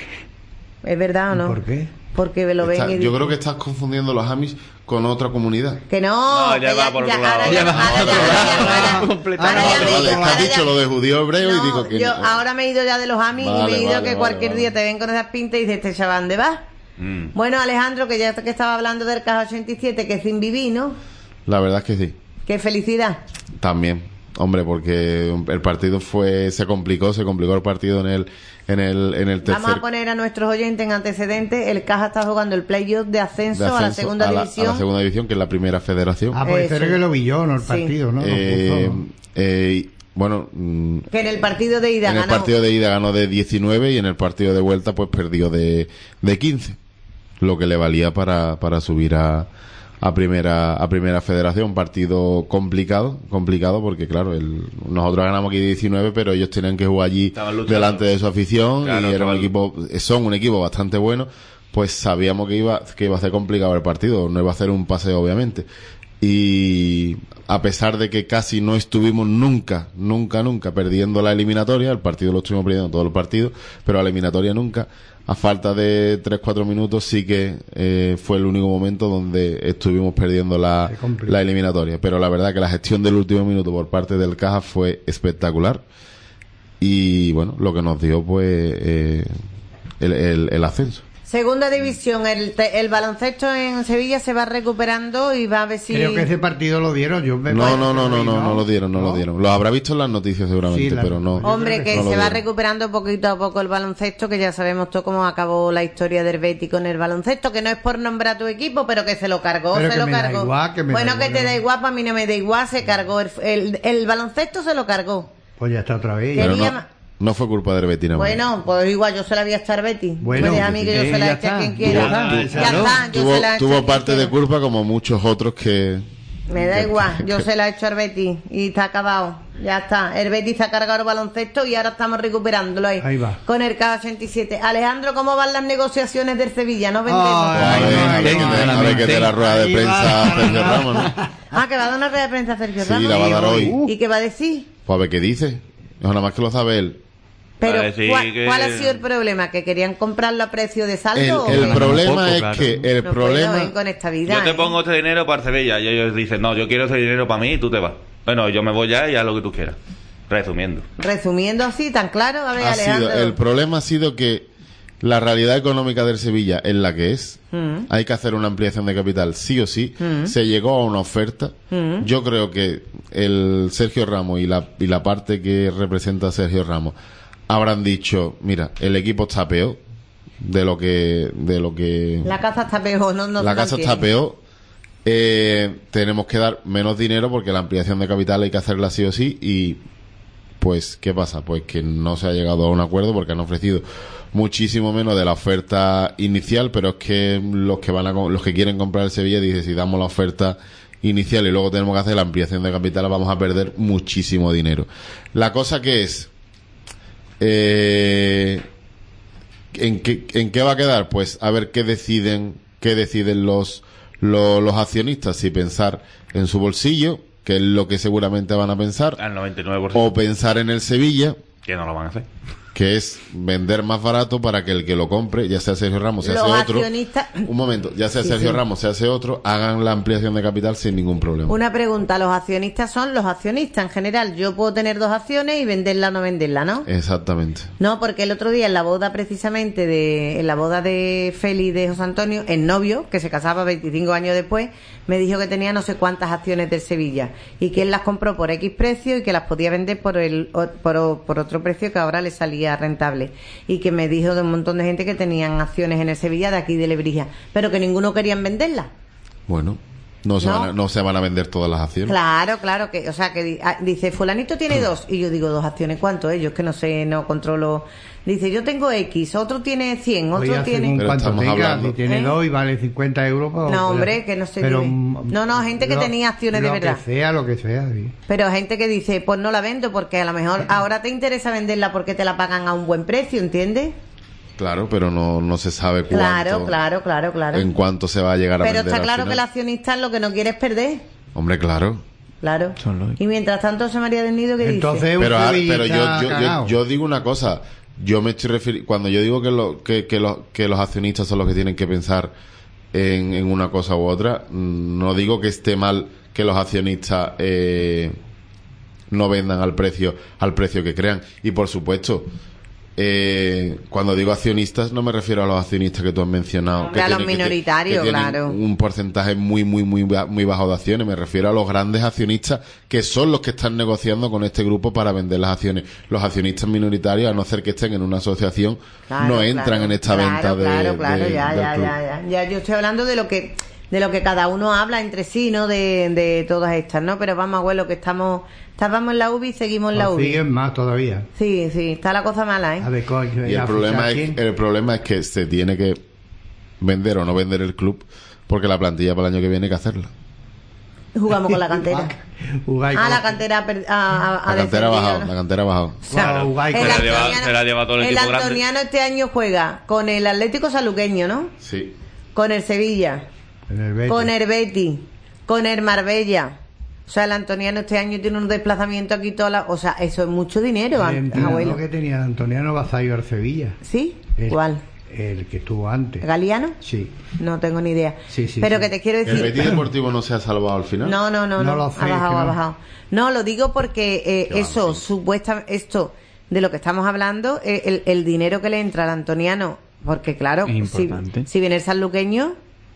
¿Es verdad o no? ¿Por qué? Porque lo ven Está- y yo dicen- creo que estás confundiendo los Amis con otra comunidad. Que no, No, ya que va por otro lado. ahora Ya ya, va ahora por ya, otro ahora ya, lado. ahora- Completamente. ahora ya Vale, me- vale, es que ahora has dicho ya- lo de judío hebreo No, y digo que yo no. ahora me he ido ya de los amis y Vale, me he ido vale, que vale, cualquier vale. día te ven con esas pintas y dices, este chaval, ¿dónde vas? Mm. Bueno, Alejandro, que ya que estaba hablando del caja ochenta y siete, que es sin vivir, ¿no? La verdad es que sí. Qué felicidad. También, hombre, porque el partido fue, se complicó, se complicó el partido en el, en el, en el tercer. Vamos a poner a nuestros oyentes en antecedentes. El Caja está jugando el playoff de ascenso, de a la ascenso segunda a la- división. a la segunda división, que es la primera federación. Ah, pues Eso. eso era que lo vi yo, no el Sí. partido, ¿no? Lo Eh, puso. eh, bueno, mm, Que en el partido de ida en el ganó. partido de ida ganó de diecinueve y en el partido de vuelta pues perdió de, de quince, lo que le valía para, para subir a, a primera a primera federación. Partido complicado, complicado porque claro, el, nosotros ganamos aquí diecinueve, pero ellos tenían que jugar allí Estaban luchando. delante de su afición. Claro, y era un estaban- equipo, son un equipo bastante bueno, pues sabíamos que iba que iba a ser complicado el partido, no iba a ser un paseo obviamente. y a pesar de que casi no estuvimos nunca, nunca, nunca perdiendo la eliminatoria, el partido lo estuvimos perdiendo todos los partidos, pero la eliminatoria nunca, a falta de tres cuatro minutos sí que eh, fue el único momento donde estuvimos perdiendo la, la eliminatoria, pero la verdad que la gestión del último minuto por parte del Caja fue espectacular y bueno, lo que nos dio pues eh, el, el, el ascenso. Segunda división, el, el baloncesto en Sevilla se va recuperando y va a ver si... Creo que ese partido lo dieron. Yo me no, no, no, no, no, no lo dieron, no, no lo dieron. Lo habrá visto en las noticias seguramente, sí, la... pero no. Hombre, que no se va recuperando poquito a poco el baloncesto, que ya sabemos todo cómo acabó la historia del Betis con el baloncesto, que no es por nombrar a tu equipo, pero que se lo cargó, pero se que lo me cargó. Da igual, que me bueno, da que igual, te no. da igual, para mí no me da igual, se cargó. El, el, el baloncesto se lo cargó. Pues ya está otra vez. Pero Quería... no... No fue culpa del Betis, nada más. Bueno, pues igual yo se la voy a echar Betty. Bueno, me deja a mí que yo eh, se la ya eche a está. quien quiera. Tuvo, Ya está, yo tuvo, se la echo a tuvo quien parte quiera. de culpa como muchos otros que... Me da que- igual, que- yo que- se la he hecho al Betis y está acabado. Ya está. El Betis se ha cargado el baloncesto y ahora estamos recuperándolo ahí. Ahí va. Con el K ochenta y siete. Alejandro, ¿cómo van las negociaciones del Sevilla? No vendemos. Ay, A ver, ay, a ver, ay, que ay, te- a ver que te la rueda de ahí prensa va. Sergio Ramos, ¿no? Ah, que va a dar una rueda de prensa a Sergio Sí, Ramos. la va a dar hoy. ¿Y qué va a decir? Pues a ver qué dice. No, nada más que lo sabe él. Pero, Va a decir ¿cuál, que- cuál ha sido el problema? ¿Que querían comprarlo a precio de El, saldo? el o- problema poco, es claro. que el no problema... puedo, ¿eh? Con esta vida. Yo te ¿eh? pongo este dinero para Sevilla y ellos dicen, no, yo quiero ese dinero para mí y tú te vas. Bueno, yo me voy ya y haz lo que tú quieras. Resumiendo. Resumiendo así, tan claro, a ver, ha Alejandro. sido, el problema ha sido que la realidad económica del Sevilla es la que es. Mm. Hay que hacer una ampliación de capital sí o sí. Mm. Se llegó a una oferta. Mm. Yo creo que el Sergio Ramos y la, y la parte que representa a Sergio Ramos habrán dicho, mira, el equipo está peor de lo que de lo que La casa está peor, no, no la se casa mantiene. está peor. Eh, tenemos que dar menos dinero porque la ampliación de capital hay que hacerla sí o sí y pues ¿qué pasa? Pues que no se ha llegado a un acuerdo porque han ofrecido muchísimo menos de la oferta inicial, pero es que los que van a co- los que quieren comprar el Sevilla dicen si damos la oferta inicial y luego tenemos que hacer la ampliación de capital vamos a perder muchísimo dinero. La cosa que es eh, ¿en qué, en qué va a quedar? Pues a ver qué deciden, qué deciden los, los, los accionistas, si pensar en su bolsillo, que es lo que seguramente van a pensar, Al noventa y nueve por ciento. o pensar en el Sevilla, Que no lo van a hacer. que es vender más barato para que el que lo compre, ya sea Sergio Ramos, sea Los ese otro, accionistas... un momento, ya sea Sí, Sergio sí. Ramos, sea ese otro, hagan la ampliación de capital sin ningún problema. Una pregunta, los accionistas son los accionistas en general. Yo puedo tener dos acciones y venderla o no venderla, ¿no? Exactamente. No, porque el otro día en la boda precisamente de en la boda de Feli y de José Antonio, el novio, que se casaba veinticinco años después, me dijo que tenía no sé cuántas acciones del Sevilla y que él las compró por X precio y que las podía vender por el o- por, por otro precio que ahora le salía rentable y que me dijo de un montón de gente que tenían acciones en el Sevilla de aquí de Lebrija, pero que ninguno querían venderlas. Bueno, no se, No. Van a, no se van a vender todas las acciones. Claro, claro, que, o sea, que di- ah, dice, fulanito tiene dos, y yo digo, dos acciones, ¿cuánto es? Yo es que no sé, no controlo. Dice, yo tengo X, otro tiene cien, otro Oiga, tiene... según Pero cuánto estamos tenga, hablando- si tiene ¿Eh? dos y vale cincuenta euros... pues, No, pues, hombre, que no se pero, vive. mm, No, no, gente que lo- tenía acciones de lo verdad. que sea, lo que sea, sí. Pero gente que dice, pues no la vendo porque a lo mejor ahora te interesa venderla porque te la pagan a un buen precio, ¿entiendes? Claro, pero no, no se sabe cuánto, Claro, claro, claro, claro. en cuánto se va a llegar a Pero vender está al claro que el final. accionista lo que no quiere es perder. Hombre, claro. Claro. Son lógicos. Y mientras tanto, José María del Nido, ¿qué Entonces, dice? un Pero, ah, sevillista pero yo, yo, yo, cagao. yo digo una cosa. Yo me estoy refiriendo... Cuando yo digo que, lo, que, que, los, que los accionistas son los que tienen que pensar en, en una cosa u otra, mm, no digo que esté mal que los accionistas eh, no vendan al precio al precio que crean. Y por supuesto... Eh, cuando digo accionistas no me refiero a los accionistas que tú has mencionado, Hombre, a los tienen- que- minoritarios, que tienen claro. un porcentaje muy muy muy ba- muy bajo de acciones. Me refiero a los grandes accionistas que son los que están negociando con este grupo para vender las acciones. Los accionistas minoritarios, a no ser que estén en una asociación, Claro, no entran claro, en esta claro, venta de, claro, claro, de- ya, del ya, club. ya, ya, ya. Yo estoy hablando de lo que de lo que cada uno habla entre sí, ¿no? De, de todas estas, ¿no? Pero vamos, abuelo, que estamos estábamos en la U B I y seguimos en la Nos U B I. siguen más todavía. Sí, sí, está la cosa mala, ¿eh? A ver, coño, Y el a problema, fichar es, quién. el problema es que se tiene que vender o no vender el club porque la plantilla para el año que viene hay que hacerla. Jugamos con la cantera. Jugáis Ah, con- la cantera ha per- ha- ha- ha La cantera ha descendido, bajado, ¿no? la cantera ha bajado. O sea, Claro, jugáis el con- Se la lleva- antoniano- se la lleva todo el equipo grande. antoniano este año juega con el Atlético Saluqueño, ¿no? Sí. Con el Sevilla, en el Betis. con el Betis, con el Marbella. O sea, el Antoniano este año tiene un desplazamiento aquí toda la... O sea, eso es mucho dinero, El entrenador abuelo. que tenía Antoniano Bazayo al Sevilla. ¿Sí? El, ¿Cuál? El que estuvo antes. ¿Galiano? Sí. No tengo ni idea. Sí, sí, Pero sí. que te quiero decir... ¿El Betis Deportivo no se ha salvado al final? No, no, no, no. No lo ha sé, bajado, que ha no. bajado. No, lo digo porque eh, Que eso, vamos, sí. supuesta, esto de lo que estamos hablando, eh, el, el dinero que le entra al Antoniano, porque claro, Es si, importante. si viene el sanluqueño,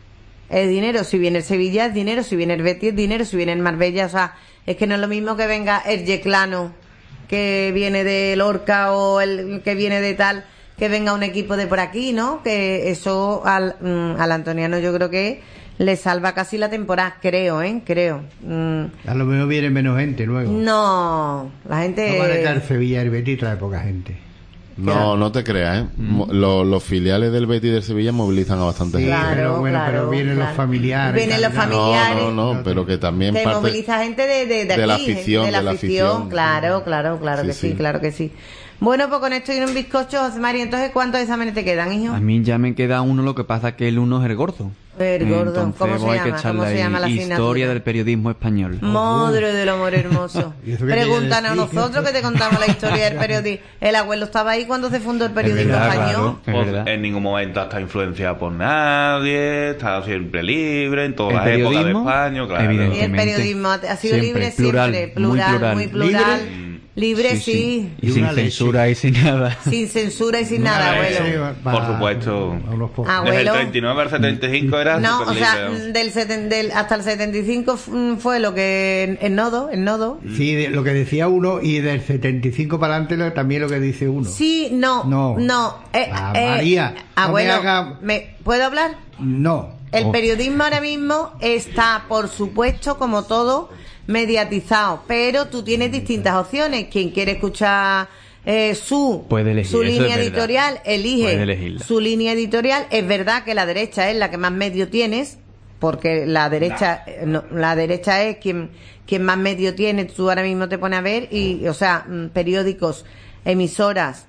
es dinero, si viene el Sevilla es dinero, si viene el Betis es dinero, si viene el Marbella, o sea, es que no es lo mismo que venga el Yeclano, que viene de Lorca, o el que viene de tal, que venga un equipo de por aquí, ¿no? Que eso al, mm, al Antoniano yo creo que le salva casi la temporada, creo, ¿eh? Creo. Mm, A lo mejor viene menos gente luego. no, la gente... No van a caer Sevilla y el Betis trae poca gente. No, no te creas, ¿eh? Mo- Los, los filiales del Betis y del Sevilla movilizan a bastante Sí, gente. Claro, pero bueno, claro, pero vienen claro. los familiares. Vienen los tal, tal. familiares. No, no, no, pero que también que parte... moviliza gente de, de, de, de la aquí, afición, de la de la afición, afición. claro, claro, claro Sí, que sí, sí. claro que sí. Bueno, pues con esto y un bizcocho, José María, entonces ¿cuántos exámenes te quedan, hijo? A mí ya me queda uno, lo que pasa es que el uno es el gordo. El gordo, Entonces, ¿cómo se pues, hay que llama? echarle ¿Cómo se ahí llama la asignatura? Historia del periodismo español. Madre del amor hermoso. ¿Y eso qué Pregúntanos a quiere decir? nosotros que te contamos la historia del periodismo. El abuelo estaba ahí cuando se fundó el periodismo verdad, español. claro. Es Pues, verdad. en ningún momento está influenciado por nadie, está siempre libre, en todas El las épocas de periodismo, España, claro. Y el evidentemente. periodismo ha ha sido Siempre, libre plural, siempre, muy plural, plural. muy plural. Libre. Libre, sí. Y Y sin una leche. censura y sin nada. Sin censura y sin nada, Sí, abuelo. va- Por va- supuesto. a unos pocos. Ah, Desde el abuelo. treinta y nueve al setenta y cinco era No, o súper sea, libre. del, seten- del hasta el setenta y cinco f- fue lo que el nodo, el nodo. Sí, de- lo que decía uno y del setenta y cinco para adelante lo- también lo que dice uno. Sí, no, No. no. Eh, Ah, eh, María, no me abuelo, haga- ¿me- ¿puedo hablar? No. El Oh. periodismo ahora mismo está, por supuesto, como todo, mediatizado, pero tú tienes distintas opciones. Quien quiere escuchar eh, su, Puede elegir, su eso es línea verdad. editorial, elige Puede elegirla. su línea editorial. Es verdad que la derecha es la que más medio tienes, porque la derecha eh, no, la derecha es quien quien más medio tiene. Tú ahora mismo te pones a ver y, o sea, mm, periódicos, emisoras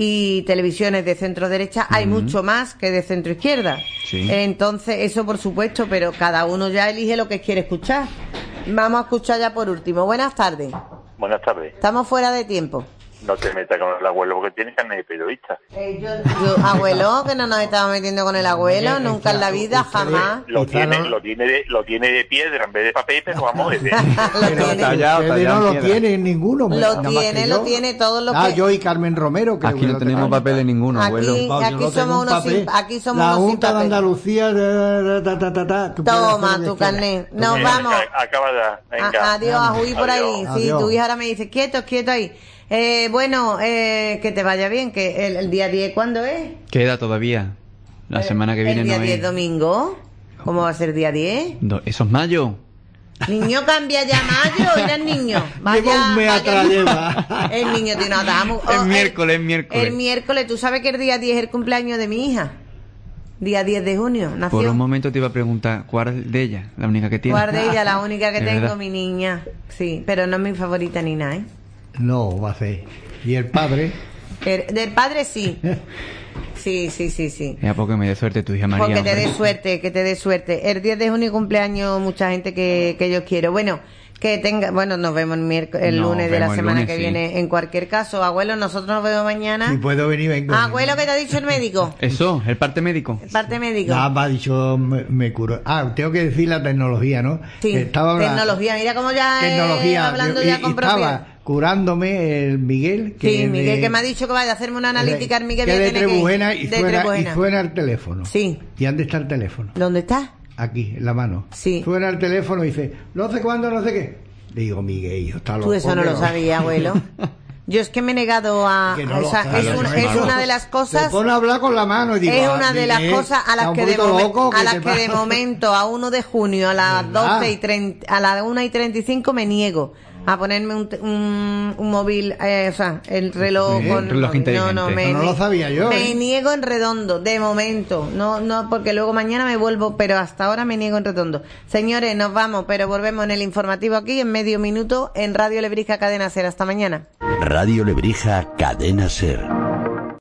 y televisiones de centro derecha hay mucho más que de centro izquierda. Sí. Entonces, eso por supuesto, pero cada uno ya elige lo que quiere escuchar. Vamos a escuchar ya por último. Buenas tardes. Buenas tardes. Estamos fuera de tiempo. No te metas con el abuelo porque tienes carnet de periodista. Eh, yo, yo- abuelo, que no nos estamos metiendo con el abuelo, nunca en la vida, jamás. Lo Quizá tiene, no- lo tiene de, lo tiene de piedra en vez de papel, pero vamos, es de- Lo Pero tiene, tallado, ustedes tallado no en lo piedra. tienen ninguno. lo nada más tiene, que lo yo. tiene todo lo Ah, que... yo y Carmen Romero. creo Aquí que no lo tenemos tenemos. papeles ninguno, abuelo. Aquí, Vamos, yo aquí no tengo somos un unos papel. sin, aquí somos La unos sin Junta de papel. Andalucía. eh, ta, ta, ta, ta, tú puedes Toma hacer lo tu que quieras. carnet. Nos Venga, vamos. Acaba ya. Venga. A- adiós, a Juí por ahí. Adiós. Sí, Adiós. tu hija ahora me dice, quieto, quieto ahí. Eh, bueno, eh, que te vaya bien, que el, el día diez, ¿cuándo es? Queda todavía. La semana que viene ¿El día no diez es. domingo? ¿Cómo va a ser día diez? Do- Eso es mayo. Niño, cambia ya mayo, era el niño. Vaya, Lleva un mes vaya- atrás, lleva. El niño tiene una dama. Es el- miércoles, es miércoles. El miércoles, tú sabes que el día diez es el cumpleaños de mi hija. Día diez de junio, nació. Por un momento te iba a preguntar, ¿cuál de ellas? La única que tiene. Guarde ella, la única que Es tengo, verdad. mi niña. Sí, pero no es mi favorita ni nada, ¿eh? No, va a ser. Y el padre. El- del padre sí. Sí, sí, sí, sí. Ya porque me dé suerte tu hija María. Porque te hombre. dé suerte, que te dé suerte. El diez de junio cumpleaños mucha gente que, que yo quiero. Bueno, que tenga, bueno, nos vemos el, miércoles, el Nos lunes de la vemos el semana lunes, que sí. viene. En cualquier caso, abuelo, nosotros nos vemos mañana. Si puedo venir, vengo. Abuelo, ¿qué te ha dicho el médico? Eso, el parte médico. El parte médico. Nada, me ha dicho, me, me curó. Ah, tengo que decir la tecnología, ¿no? Sí, Que estaba habla- tecnología. Mira cómo ya eh, Tecnología. hablando y- ya y con estaba propiedad. curándome el Miguel. Que Sí, es Miguel, de- que me ha dicho que vaya a hacerme una analítica. El Miguel que voy a de tener que ir. Trebujena y De suena, y Trebujena. suena el teléfono. Sí. ¿Y dónde está el teléfono? ¿Dónde está? Aquí, en la mano. Sí. Suena el teléfono y dice, no sé cuándo, no sé qué. Digo, Miguel, yo está loco. Tú eso no lo pero- sabías, abuelo. Yo es que me he negado a... Que no a lo esa- sabe, es, no una, lo es sabe. una de las Se cosas... pone a hablar con la mano y digo, Es ah, una de las Miguel, cosas a las está un que de, poquito momen- loco, a ¿qué las te que de pasa? momento a uno de junio a las ¿Verdad? doce y treinta, a las una y treinta y cinco me niego a ponerme un, te- un, un móvil, eh, o sea, el reloj Sí, con reloj móvil. No, no, inteligente. me, No lo sabía yo, Me ¿eh? niego en redondo, de momento. No, no, porque luego mañana me vuelvo, pero hasta ahora me niego en redondo. Señores, nos vamos, pero volvemos en el informativo aquí en medio minuto en Radio Lebrija Cadena Ser. Hasta mañana. Radio Lebrija Cadena Ser.